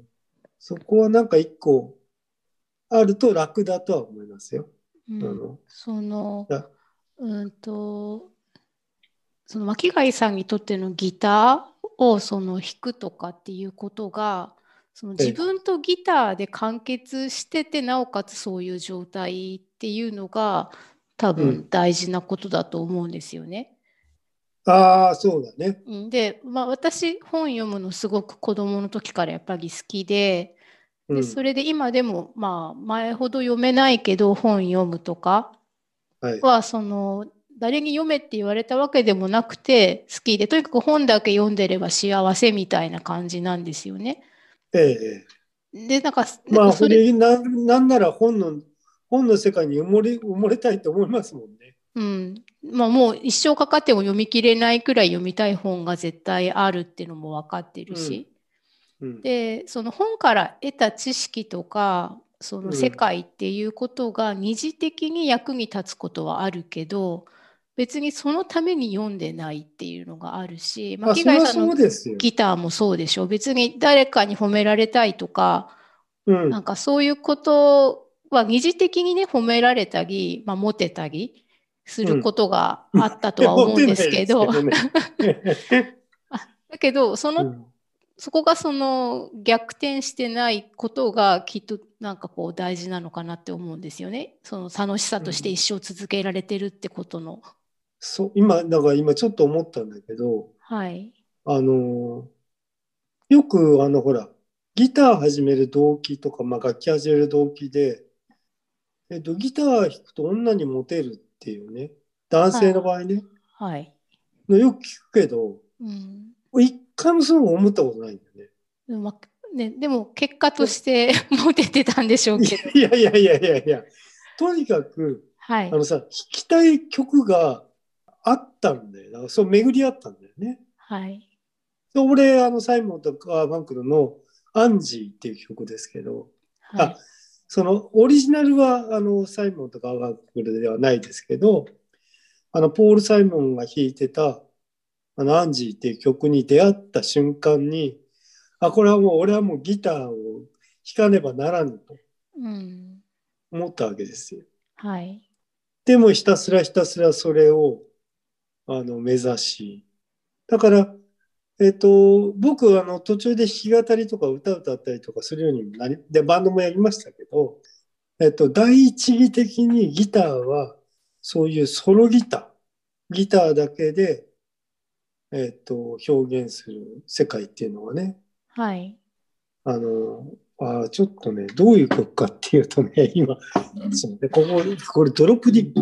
そこはなんか一個あると楽だとは思いますよ。 うん。 あの、 その、 だうんと、その巻貝さんにとってのギターをその弾くとかっていうことが、その自え分とギターで完結してて、なおかつそういう状態っていうのが多うん。 分大事なことだと思うんですよね。 ああ、そうだね。 うんで、まあ、私本読むのすごく子供の時からやっぱり好きで、で、そうん。 れで今でもまあ前ほど読めないけど本読むとかはい。 はその誰に読めって言われたわけでもなくて好きで、とにかく本だけ読んでれば幸せみたいな感じなんですよね。 ええ。 で、なんか、でまあ、 もそれ、 ほで、な、なんなら本の、本の世界に埋もれ、埋もれたいと思いますもんね。 うん、まあもう一生かかっても読み切れないくらい読みたい本が絶対あるっていうのも分かってるうん。 し、 うん。 で、その本から得た知識とか、その世うん。 界っていうことが二次的に役に立つことはあるけど、別にそのために読んでないっていうのがあるし、 あ、 巻そりゃ貝さんのそうですよ。 ギターもそうでしょ。別に誰かに褒められたいとか、 うん。 なんかそういうことは二次的にね、褒められたり、まあ、モテたりすうん。 ることがあったとは持思うんでてないですけど、 すけどね。 あだけど、そのうん。 そこがその逆転してないことがきっとなんかこう大事なのかなって思うんですよね。その楽しさとして一うん。 生続けられてるってことの。 そう、今、だから今ちょっと思ったんだけど、 はい。 あの、よくあの、ほら、ギター始める動機とか、まあ、楽器始める動機で、えっと、ギター弾くと女にモテるっていうね、男性のは場合ね、 い。はい。 のよく聞くけど、 うん。 一回もそう思ったことないんだよね。 でも、まね、でも結果とでしてモテてたんでしょうけど。 いやいやいやいやいや、とにかく、 はい。 あのさ、弾きたい曲があったんだよ。だからそう巡り合ったんだよね。 はい。 で俺、あの、サイモンとかファンクルのアンジーっていう曲ですけど、あ、 はい。 その、オリジナルは、あの、サイモンとかファンクルではないですけど、あの、ポール・サイモンが弾いてた、あの、アンジーっていう曲に出会った瞬間に、あ、これはもう、俺はもうギターを弾かねばならぬとうん。 思ったわけですよ。 はい。 でもひたすらひたすらそれを、あの、目指し、だから、えっと、僕、あの、途中で弾き語りとか歌歌ったりとかするようにもなり、で、バンドもやりましたけど、えっと、第一義的にギターは、そういうソロギター、ギターだけで、えっと、表現する世界っていうのはね、 はい。 あの、あちょっとね、どういう曲かっていうとね、今、すみませんここ、これドロップディ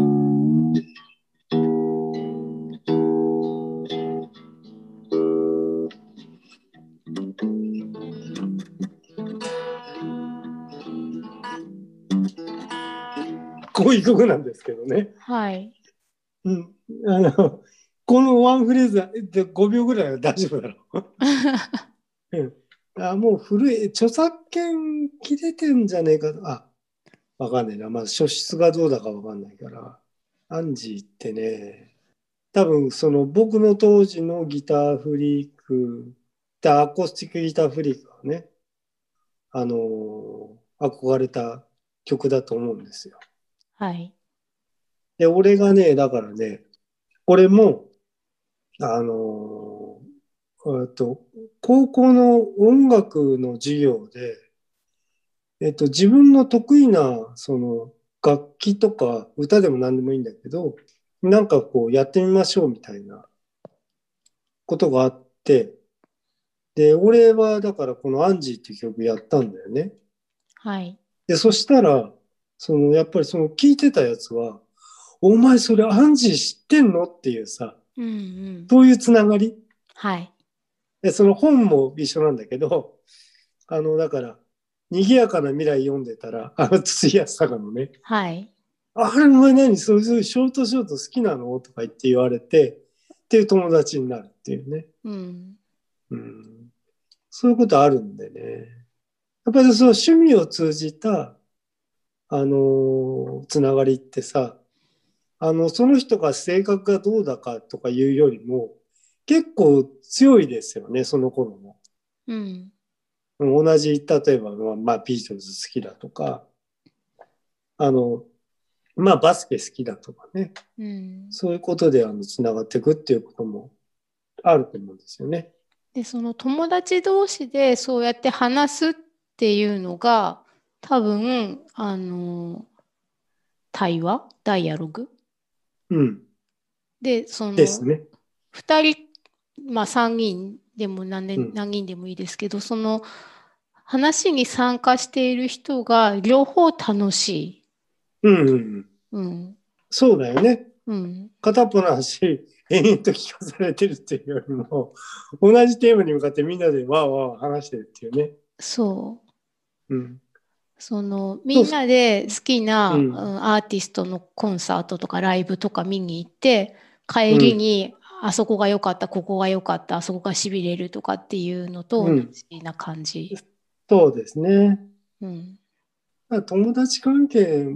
こういう曲なんですけどね。 はい。 うん。あの、このワンフレーズでごびょうぐらいは大丈夫だろう。うん。あ、もう古い、著作権切れてんじゃねえか。あ、わかんないな。まあ、書質がどうだかわかんないから。アンジーってね、多分その僕の当時のギターフリーク、アコースティックギターフリークはね、 あのー憧れた曲だと思うんですよ。 はい。 で、俺がね、だからね、俺も、あのーえっと、高校の音楽の授業で、えっと、自分の得意な、その、楽器とか、歌でも何でもいいんだけど、なんかこう、やってみましょうみたいなことがあって、で、俺はだからこのアンジーっていう曲やったんだよね。 はい。 で、そしたら、その、やっぱりその聞いてたやつは、お前それアンジー知ってんのっていうさ、 うんうん。 そういうつながり。 はい。 で、その本も一緒なんだけど、あの、だから、賑やかな未来読んでたら、あの、筒井康隆のね、 はい。 あれ、お前何そういうショートショート好きなのとか言って言われて、っていう友達になるっていうね。 うん。 うん、そういうことあるんでね。やっぱりその趣味を通じた、あのーつながりってさ、あの、その人が性格がどうだかとかいうよりも、結構強いですよね、その頃も。 うん。 同じ、例えば、まあ、ビートルズ好きだとか、あの、まあ、バスケ好きだとかね。 うん。 そういうことで、あの、つながっていくっていうこともあると思うんですよね。 で、その友達同士でそうやって話すっていうのが、多分、あの、対話、ダイアログうん。 で、その、 ですね。 ふたり、まあさんにんでも何年、 うん。 何人でもいいですけど、その話に参加している人が両方楽しい。 うんうんうん。 うん。 そうだよね。 うん。 片っぽの話、延々と聞かされてるっていうよりも、同じテーマに向かってみんなでわーわー話してるっていうね。 そう。 うん。 そのみそうんなで好きな、ううん。 ん、アーティストのコンサートとかライブとか見に行って帰りうん。 にあそこが良かったここが良かったあそこがしびれるとかっていうのと同うん。 じな感じ。 そうですね。 うん、 友達関係、うん、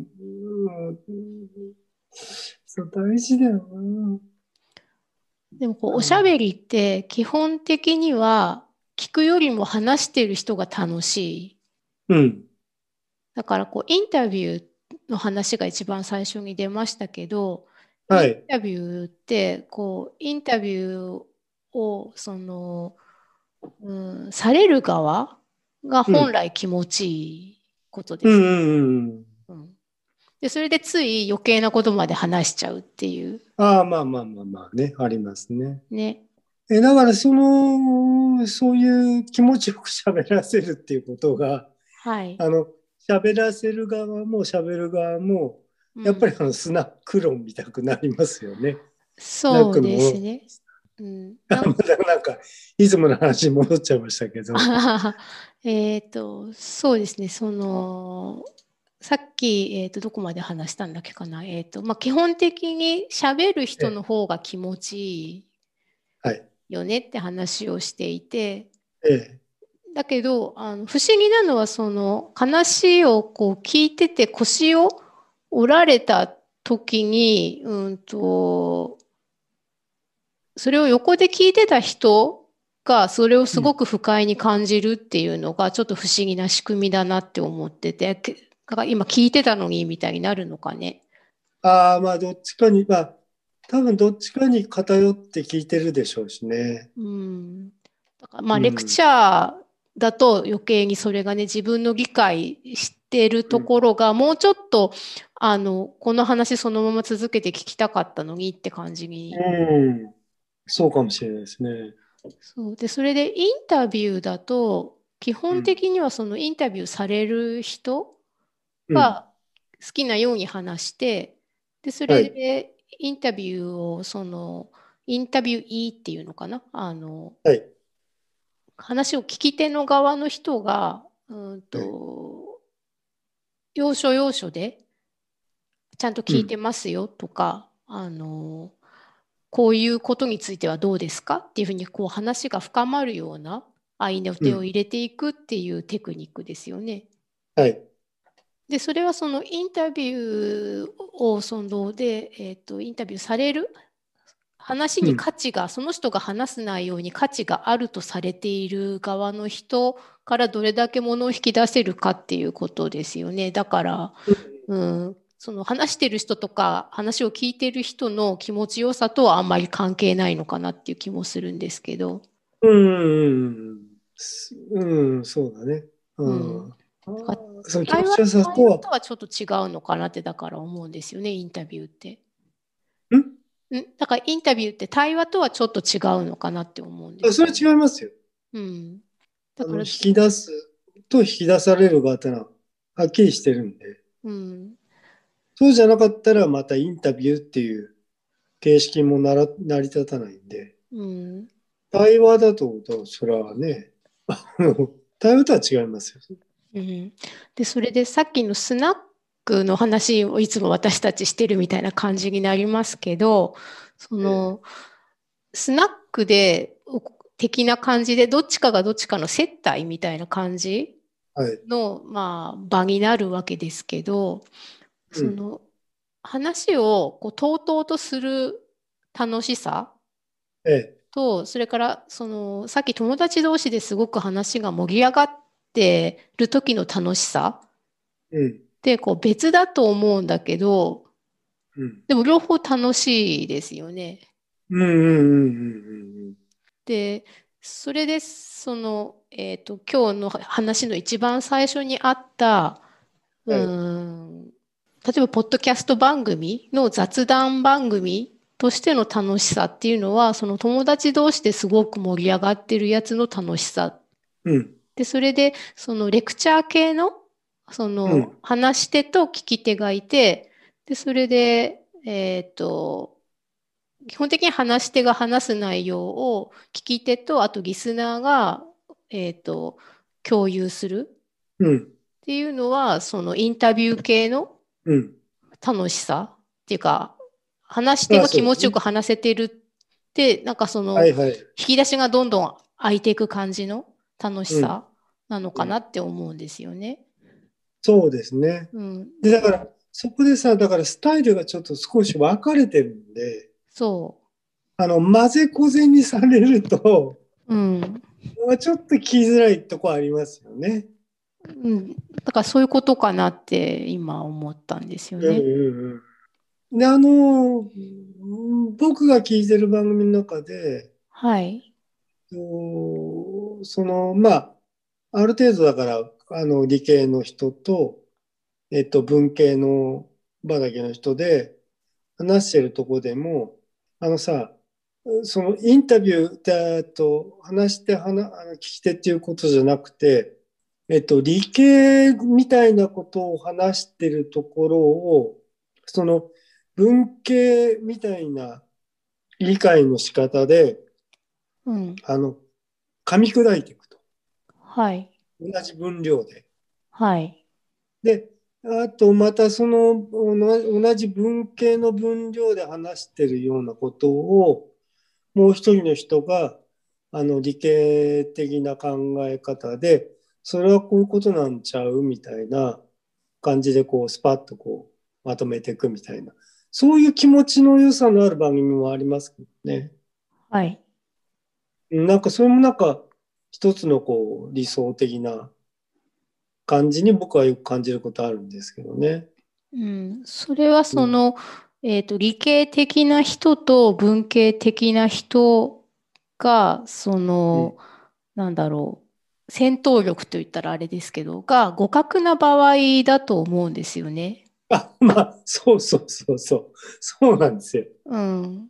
そう大事だよな。 でもこうおしゃうん。 べりって基本的には聞くよりも話してる人が楽しい。 うん。 だからこうインタビューの話が一番最初に出ましたけど、インはい。 タビューってこうインタビューをその、うん、される側がうん。 本来気持ちいいことうんです。 うんうん。 うん、で、それでつい余計なことまで話しちゃうっていうああ、まあまあまあまあね、ありますね。 ね。 え、だからその、そういう気持ちよく喋らせるっていうことが、 はい。 あの、喋らせる側も喋る側も、 うん、 やっぱりあのスナック論みたくなりますよね。スナッそうクのもの。 ですね。うん、 あ、 なんまだなんか、いつもの話に戻っちゃいましたけど。 あえっと、そうですね、その、さっき、えっと、どこまで話したんだっけかな。えっと、まあ、基本的に喋る人え、 の方が気持ちいはい。 いよねって話をしていて、 ええ、 だけど、あの不思議なのは、その話をこう聞いてて腰を折られた時に、うんと、それを横で聞いてた人がそれをうん。 すごく不快に感じるっていうのがちょっと不思議な仕組みだなって思ってて、けだから今聞いてたのにみたいになるのかね。 ああ、まあ、どっちかに、まあ、多分どっちかに偏って聞いてるでしょうしね。 うん。だからまあレクうん。 チャーだと余計にそれがね自分の理解してるとうん。 ころがもうちょっとあのこの話そのまま続けて聞きたかったのにって感じに。 うん。そうかもしれないですね。 そうでそれでインタビューだと基本うん。 的にはそのインタビューされる人うん。 が好きなように話して、で、それはい。 でインタビューを、その、インタビューイーっていうのかな、あの、 はい。 話を聞き手の側の人が、うんはい。 と、要所要所でちゃんとうん。 聞いてますよとか、あの、こういうことについてはどうですかっていうふうにこう話が深まるような合いのうん。 手を入れていくっていうテクニックですよね。 はい。 で、それはそのインタビューをそので、えーと、インタビューされる話にうん。 価値が、その人が話す内容に価値があるとされている側の人からどれだけものを引き出せるかっていうことですよね。だから、うん、その話してる人とか話を聞いてる人の気持ちよさとはあんまり関係ないのかなっていう気もするんですけど。 うん、うん、うん、そうだね。 ううん。 ん。 あだからーその気持対話、 ちよさとは、 対話とはちょっと違うのかなってだから思うんですよね、インタビューって。 んんだからインタビューって対話とはちょっと違うのかなって思うんであそれはすよね。 違いますよ。 うん。だあの、 から、 引き出すと引き出される側ってのははっきりしてるんで、 うん。 そうじゃなかったらまたインタビューっていう形式もなら成り立たないんで、 うん。 対話だと、それはね、あの対話とは違いますよ。 うん。で、それでさっきのスナックの話をいつも私たちしてるみたいな感じになりますけど、そえの、スナックで、的な感じで、どっちかがどっちかの接待みたいな感じーはい。 の、まあ、場になるわけですけど、 うん。 その、話をこうとうとうとする楽しさええ。 と、それからそのさっき友達同士ですごく話が盛り上がってる時の楽しさうん。 ってこう別だと思うんだけど、 うん。 でも両方楽しいですよね。 うんうんうんで、それでその、えっと、今日の話の一番最初にあった、ううんうん。はい。 ん、例えば、ポッドキャスト番組の雑談番組としての楽しさっていうのは、その友達同士ですごく盛り上がってるやつの楽しさ。 うん。 で、それで、そのレクチャー系の、そのうん。 話し手と聞き手がいて、で、それで、えっと、基本的に話し手が話す内容を聞き手と、あとリスナーが、えっと、共有するうん。 っていうのは、そのインタビュー系のうん。 楽しさっていうか、話し手ああ、 が気そうですね。 持ちよく話せてるって、なんかその、 はいはい。 引き出しがどんどん開いていく感じの楽しうん。 さなのうん。 かなって思うんですよね。 そうですね。 うん。 で、だから、そこでさ、だからスタイルがちょっと少し分かれてるんで、 そあの、混ぜこぜにされると、 う。うん。 まあちょっと聞きづらいとこありますよね。 うん。だからそういうことかなって今思ったんですようんね。 うんうん。で、あの、僕が聞いてる番組の中で、 はい。 とその、まあ、ある程度だから、あの、理系の人と、えっと、文系の畑の人で話してるとこでも、あのさ、そのインタビューで、えっと、話して話、あの聞き手っていうことじゃなくて、えっと、理系みたいなことを話してるところを、その文系みたいな理解の仕方で、 うん。 あの、噛み砕いていくと。 はい。 同じ分量で。 はい。 で、あとまたその同じ文系の分量で話してるようなことをもう一人の人があの理系的な考え方でそれはこういうことなんちゃうみたいな感じでこうスパッとこうまとめていくみたいなそういう気持ちの良さのある番組もありますけどね。 はい。 なんかそれもなんか一つのこう理想的な感じに僕はよく感じることあるんですけどね。 うん。それはうん。 その、えっと、理系的な人と文系的な人が、その、 うん。 なんだろう、戦闘力といったらあれですけど、が互角な場合だと思うんですよね。 あ、まあ、そうそうそうそう。そうなんですよ。 うん。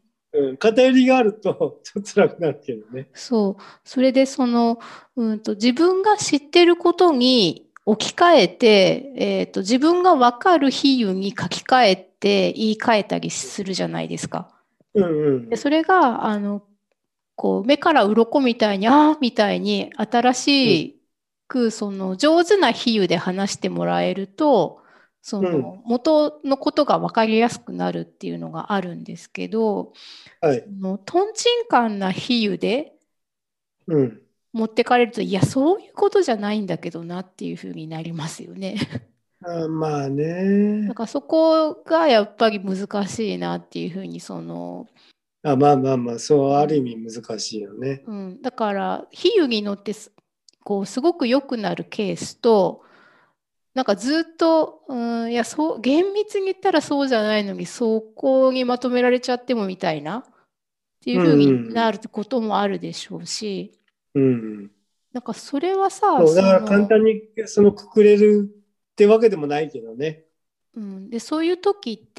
うん。偏りがあると、ちょっと辛くなるけどね。 そう。それで、その、うんと、自分が知ってることに置き換えて、えっと、自分がわかる比喩に書き換えて言い換えたりするじゃないですか。 うんうで、 んそれが、あの、こう、目から鱗みたいに、ああ、みたいに、新うん。 しく、その、上手な比喩で話してもらえると、そうん。 の、元のことが分かりやすくなるっていうのがあるんですけど、 はい。 その、とんちんかんな比喩でうん。 持ってかれると、いや、そういうことじゃないんだけどなっていうふうになりますよね。 あ、まあね。 だからそこがやっぱり難しいなっていうふうに、その、 あ、まあまあまあ、そう、ある意うん味難しいよね。 うん、だから、比喩に乗ってすこうすごく良くなるケースと、なんかずっと、うん、いや、そう、厳密に言ったらそうじゃないのに、そこにまとめられちゃってもみたいなっていううふうにん。 なることもあるでしょうし、 うん。 なんかそれはさ、 そう、だから簡その、 単にそのくくれるってわけでもないけどね。 うん、で、そういう時って、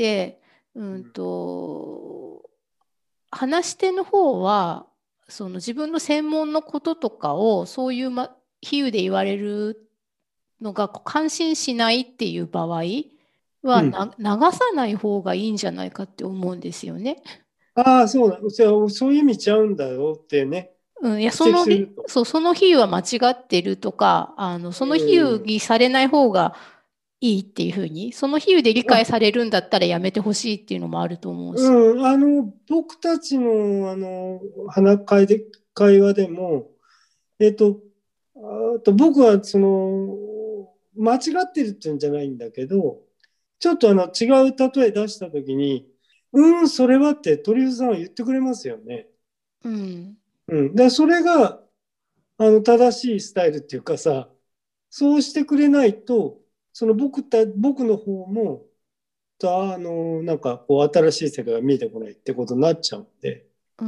うんうん。 と、話し手の方は、その自分の専門のこととかを、そういう、ま、比喩で言われるのがこう感心しないっていう場合はうんな流さない方がいいんじゃないかって思うんですよね。 ああ、そうな、そうそういう意味ちゃうんだよってね、 うん、いや、そ指摘のり、 すると。 そう、その比喩は間違ってるとか、あの、その比喩うん。 にされない方がいいっていうふうに、その比喩で理解あ、 されるんだったらやめてほしいっていうのもあると思うし。 うん、あの、僕たちの、あの、話会で、会話でも、えっと、あと僕は、その、間違ってるっていうんじゃないんだけど、ちょっとあの、違う例え出したときに、うん、それはって鳥居さんは言ってくれますよね。 うん。 うん。で、それが、あの、正しいスタイルっていうかさ、そうしてくれないと、その僕た、僕の方も、あの、なんかこう、新しい世界が見えてこないってことになっちゃうんで、 うん。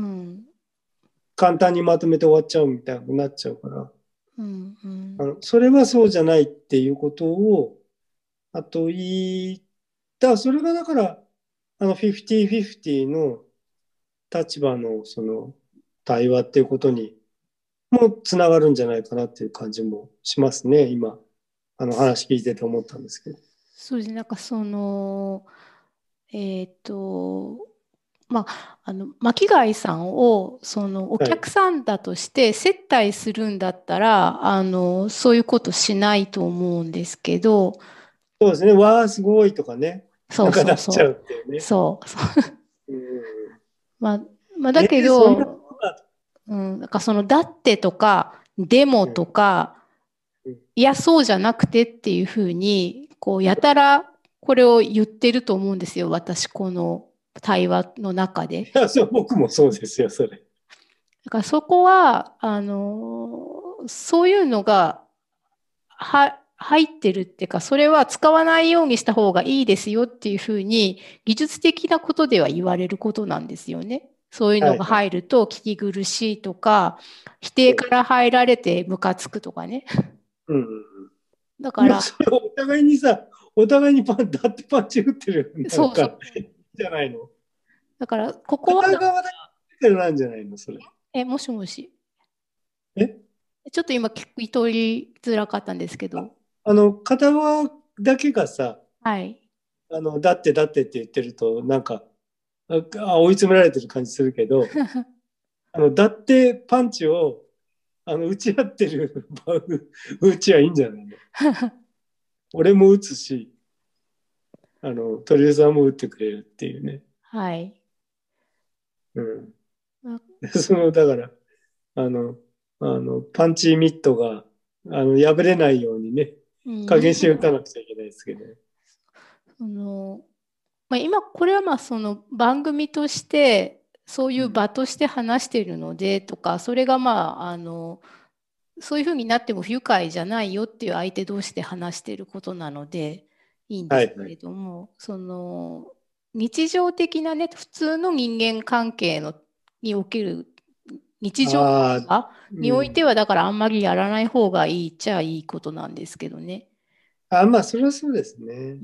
簡単にまとめて終わっちゃうみたいになっちゃうから、 うん。うん。 あの、それはそうじゃないっていうことを、あと言った、それがだから、あの、フィフティフィフティの立場のその対話っていうことにもつながるんじゃないかなっていう感じもしますね、今。あの話聞いてて思ったんですけど。 そうですね。なんかその、えっと、まあ、あの巻貝さんをそのおはい。 客さんだとして接待するんだったらあのそういうことしないと思うんですけど、 そうですね。わあ、すごいとかね。 そうなんかそうそなっちゃうっていううね。 そうそう。 うん、 まあ、まあ、だえけー、そんなこど、 とだ。 うん、なんかその「だって」とか「でも」 うんとかうん 「いやそうじゃなくて」っていうふうにこうやたらこれを言ってると思うんですよ、私この対話の中で。 いや、そう、僕もそうですよ、それ。 だからそこは、あの、そういうのがは入ってるっていうか、それは使わないようにした方がいいですよっていうふうに、技術的なことでは言われることなんですよね。そういうのがはいはい。 入ると聞き苦しいとか、否定かそら入られてムカつくとかね。 う。うんうんうん。いや、 だから、 それお互いにさ、お互いにパン、だってパンチ打ってるなんか、 そうそう。 じゃないの。 だから、ここはな、 片側だけなんじゃないの、それ。 え、もしもし。 えちょっと今聞き取りづらかったんですけど。 あの、片側だけがさ、 はい。 あの、だってだってって言ってると、なんか、あ、追い詰められてる感じするけど、あの、だってパンチを、あの、打ち合ってる場合、打ちはいいんじゃないの。俺も打つし、あの、鳥居さんも打ってくれるっていうね。 はい。 うん。 あその、だから、あの、あの、パンチミットが、あの、破れないようにね、 うん。 加減して打たなくちゃいけないですけど。 その、まあ、今これはまあその番組としてそういううん。 場として話しているのでとか、それがまああのそういうふうになっても不愉快じゃないよっていう相手同士で話していることなのでいいんですけれはいはい。 ども、その日常的なね、普通の人間関係のにおける日常ああ、 会話においてうん。 はだからあんまりやらない方がいいっちゃいいことなんですけどね。 あ、まあ、それはそうですね。 うん。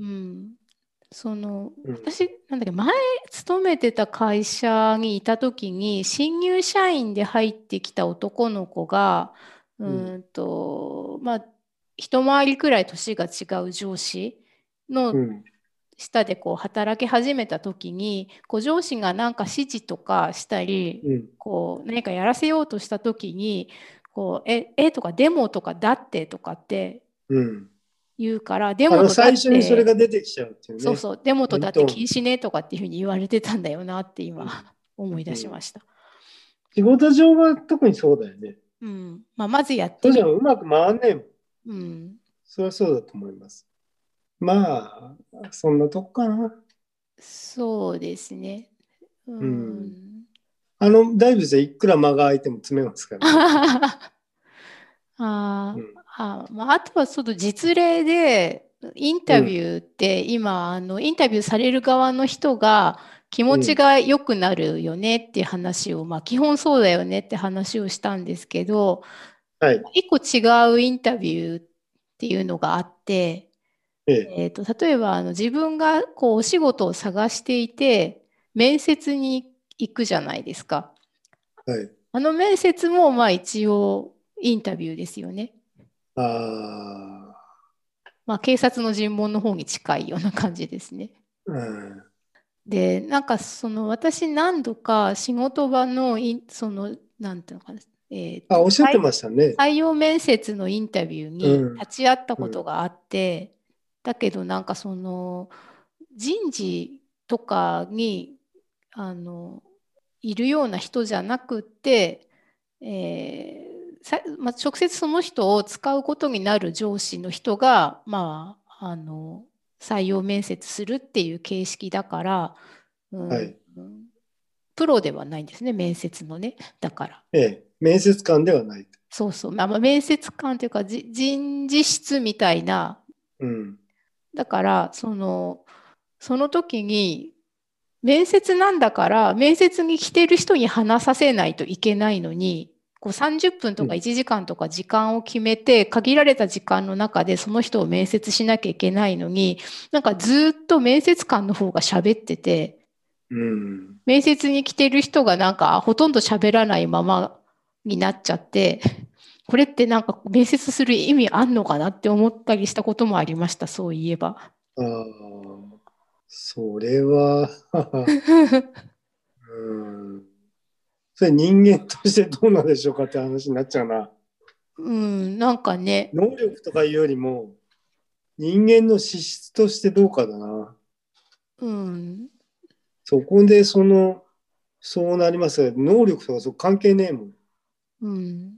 そのうん。 私なんだっけ、前勤めてた会社にいた時に新入社員で入ってきた男の子がううん。 ーんとまあ一回りくらい年が違う上司のうん。 下でこう働き始めた時にこう上司が何か指示とかしたりうん。 こう何かやらせようとした時にこうええとかデモとかだってとかってうん。 言うからデあの、 モとだっ最初にそれてが出てきちゃうっていうね。 そうそう、デモとだってトン。 禁止ねとかっていうふうに言われてたんだよなって今うん。 思い出うん。 しました。 仕事上は特にそうだよね。 うん。まあ、まずやってみる。 そうじゃうまく回んねえもん。 うん。 それはそうだと思います。まあ、そんなとこかな。 そうですね。ううん。 ん。 あの、大仏でいくら間が空いても詰めますからね。 あうん。 あ、まあ、あとはその実例で、インタビうん。 ューって今、あの、インタビューされる側の人が気持ちうん。 が良くなるよねっていう話を、まあ、基本そうだよねって話をしたんですけど、 はい。 一個違うインタビューっていうのがあって、 ええ。 えーと、例えばあの自分がこうお仕事を探していて、面接に行くじゃないですか。 はい。 あの面接もまあ一応インタビューですよね。 ああ。 まあ、警察の尋問の方に近いような感じですね。 うん。 で、なんかその私何度か仕事場のインその、なんていうのかな、えっあ、 と、採おっしゃってましたね。 採用面接のインタビューうにん。 立ち会ったうん。 ことがあって、だけどなんかその人事とかにあのいるような人じゃなくて、えーさまあ、直接その人を使うことになる上司の人が、まあ、あの採用面接するっていう形式だから、うん、 はい。 プロではないんですね、面接のね。だから。 ええ。面接官ではない。 そうそう。まあ、まあ面接官というか、じ人事室みたいな。 うん。 だから、その、その時に、面接なんだから、面接に来てる人に話させないといけないのに、こうさんじゅっぷんとかうん。 いちじかんとか時間を決めて、限られた時間の中でその人を面接しなきゃいけないのに、なんかずっと面接官の方が喋ってて、 うん。 面接に来てる人がなんかほとんど喋らないままになっちゃって、これってなんか面接する意味あんのかなって思ったりしたこともありました、そういえば。 ああ。それは、うん。それ人間としてどうなんでしょうかって話になっちゃうな。 うん、なんかね、 能力とかいうよりも、人間の資質としてどうかだな。 うん、 そこでその、そうなりますが、能力とかそう関係ねえもん。 うん。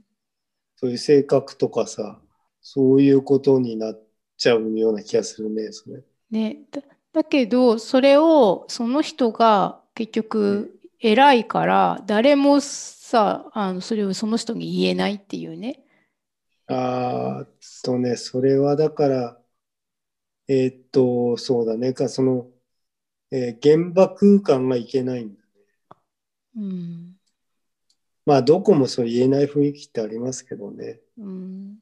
そういう性格とかさ、そういうことになっちゃうような気がするね、それ。 ね、だ、だけど、それをその人が結うん。 局偉いから、誰もさ、あの、それをその人に言えないっていうね。 あーっとね、それはだから、えーっと、そうだね、か、その、えー現場空間がいけないんだ。 うん、 まあ、どこもそう言えない雰囲気ってありますけどね。 うん、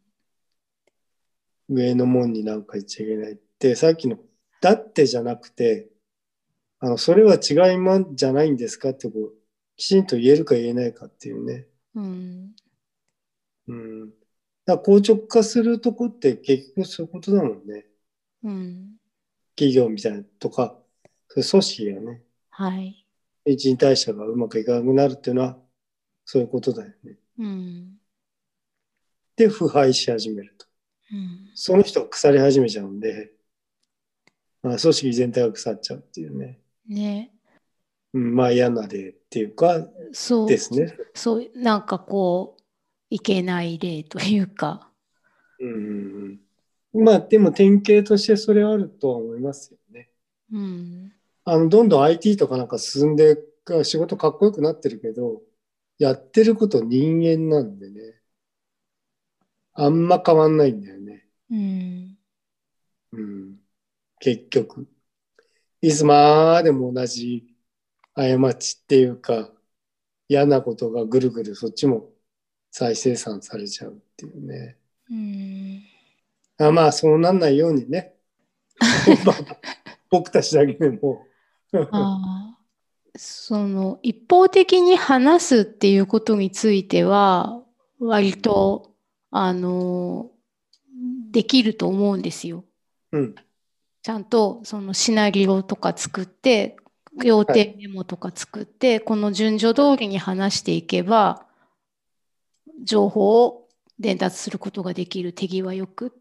上の門になんか言っちゃいけないって、さっきの、だってじゃなくて、あの、それは違いまんじゃないんですかってこう、きちんと言えるか言えないかっていうね。 うん、 うん。だから硬直化するとこって結局そういうことだもんね。 うん、 企業みたいなとか、そういう組織がね、 はい。 一人代謝がうまくいかなくなるっていうのは、そういうことだよね。 うん、 で、腐敗し始めると。 うん、 その人が腐り始めちゃうんで、まあ、組織全体が腐っちゃうっていうね。 ね。 うん、まあ嫌な例っていうか、 そう、 ですね。 そう、なんかこう、いけない例というか、 うんうんうん。まあでも典型としてそれはあるとは思いますよね。 うん、 あの、どんどん アイティー とかなんか進んで、仕事かっこよくなってるけど、やってること人間なんでね、あんま変わんないんだよね。 うん、 うん。結局。いつまでも同じ過ちっていうか、嫌なことがぐるぐるそっちも再生産されちゃうっていうね。 うん。 あ、まあ、そうなんないようにね。まあ僕たちだけでも。 ああ、その一方的に話すっていうことについては、割と、あの、できると思うんですよ。 うん。 ちゃんとそのシナリオとか作って、要はい。 点メモとか作って、この順序はい。 通りに話していけば、情報を伝達することができる手際よくって。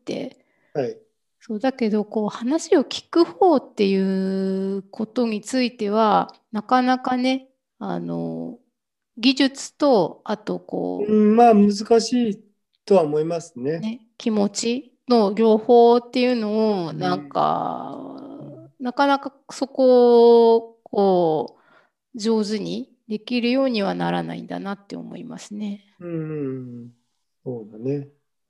はい。 そうだけど、こう話を聞く方っていうことについては、なかなかね、あの、技術と、あとこうん、まあ、難しいとは思いますう、 ね。 ね、気持ちの両方っていうのを、なんうん。 か、なかなかそこを、こう、上手にできるようにはならないんだなって思いますね。 うん。そうだね。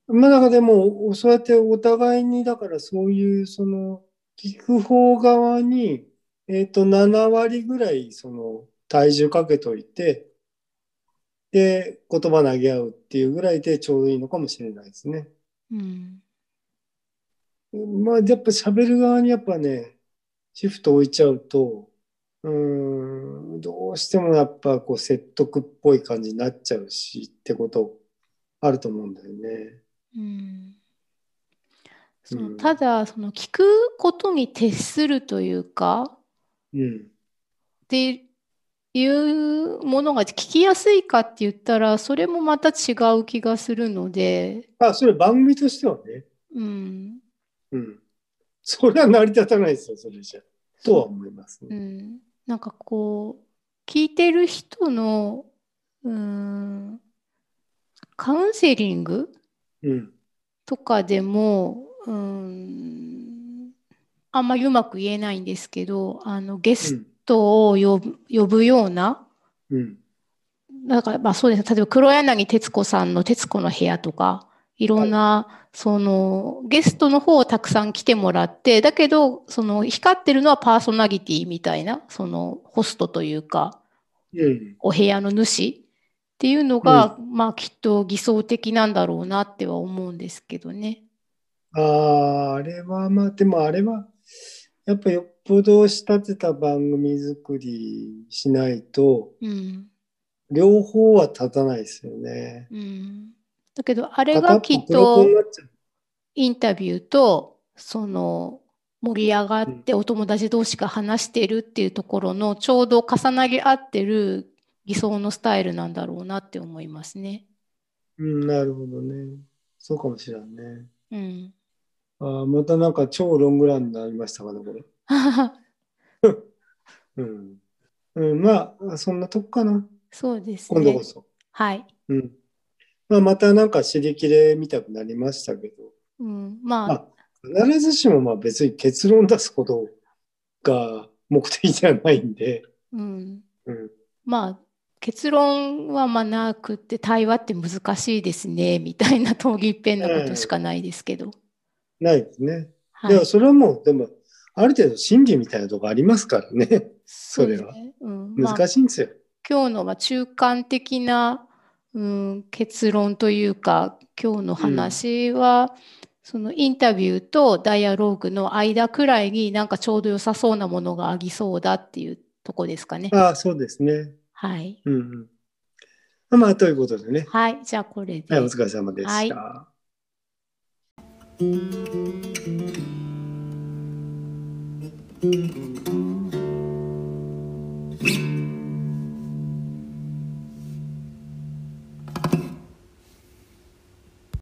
まあ、だからでも、そうやってお互いに、だからそういう、その、聞く方側に、えっと、なな割ぐらい、その、体重かけといて、で、言葉投げ合うっていうぐらいでちょうどいいのかもしれないですね。 うん。 まあ、やっぱ喋る側にやっぱね、シフト置いちゃうと、うーん、どうしてもやっぱこう説得っぽい感じになっちゃうしってことあると思うんだよね。 うん。その、 うん。 ただ、その聞くことに徹するというか、 うん。 っていうものが聞きやすいかって言ったら、それもまた違う気がするので、 あ、それ番組としてはね。 うん。 うん。それは成り立たないですよ、それじゃ。とはそう。 思いますね。 うん。なんかこう、聞いてる人の、うん、カウンセリングうん。 とかでも、うん、あんまりうまく言えないんですけど、あの、ゲスうん。 トを呼ぶ、呼ぶような、 うん。 だから、まあそうですね。例えば、黒柳徹子さんの徹子の部屋とか、いろはい。 んな、その、ゲストの方をたくさん来てもらって、だけど、その、光ってるのはパーソナリティみたいな、その、ホストというか、 うん。 お部屋の主っていうのが、 うん。 まあきっと偽装的なんだろうなっては思うんですけどね。 ああ、あれは、まあ、でもあれは、やっぱよっぽど仕立てた番組作りしないと、 うん。 両方は立たないですよね。 うん。だけど、あれが片っきっぽ黒子になと、 っちゃう。 インタビューと、その、盛り上がうん。 ってお友達同士が話してるっていうところのちょうど重なり合ってる偽装のスタイルなんだろうなって思いますね。 うん、なるほどね。そうかもしれんね。 うん。 ああ、またなんか超ロングランになりましたかね、これ。うん。うん、まあ、そんなとこかな。 そうですね。 今度こそ。 はい。 うん。まあ、またなんか尻切れみたくなりましたけど、 うん。まあ、 まあ、必ずしもまあ別に結論出すことが目的じゃないんで、 うん。 うん。 まあ、結論はまあなくって対話って難しいですね、みたいな通り一遍なことしうん、 かないですけど。 ないですね。でも、 はい。 それはもう、でも、ある程度真理みたいなとこありますからね。それは。 そうですね。うん。まあ、 難しいんですよ。 今日のは中間的な、うん、結論というか、今日のうん。 話は、そのインタビューとダイアローグの間くらいになんかちょうど良さそうなものがありそうだっていうとこですかね。 ああ、そうですね。 はい。 うん、うん。まあ、ということでね。 はい。じゃあこれはい、おで。 疲れ様ではい。 した。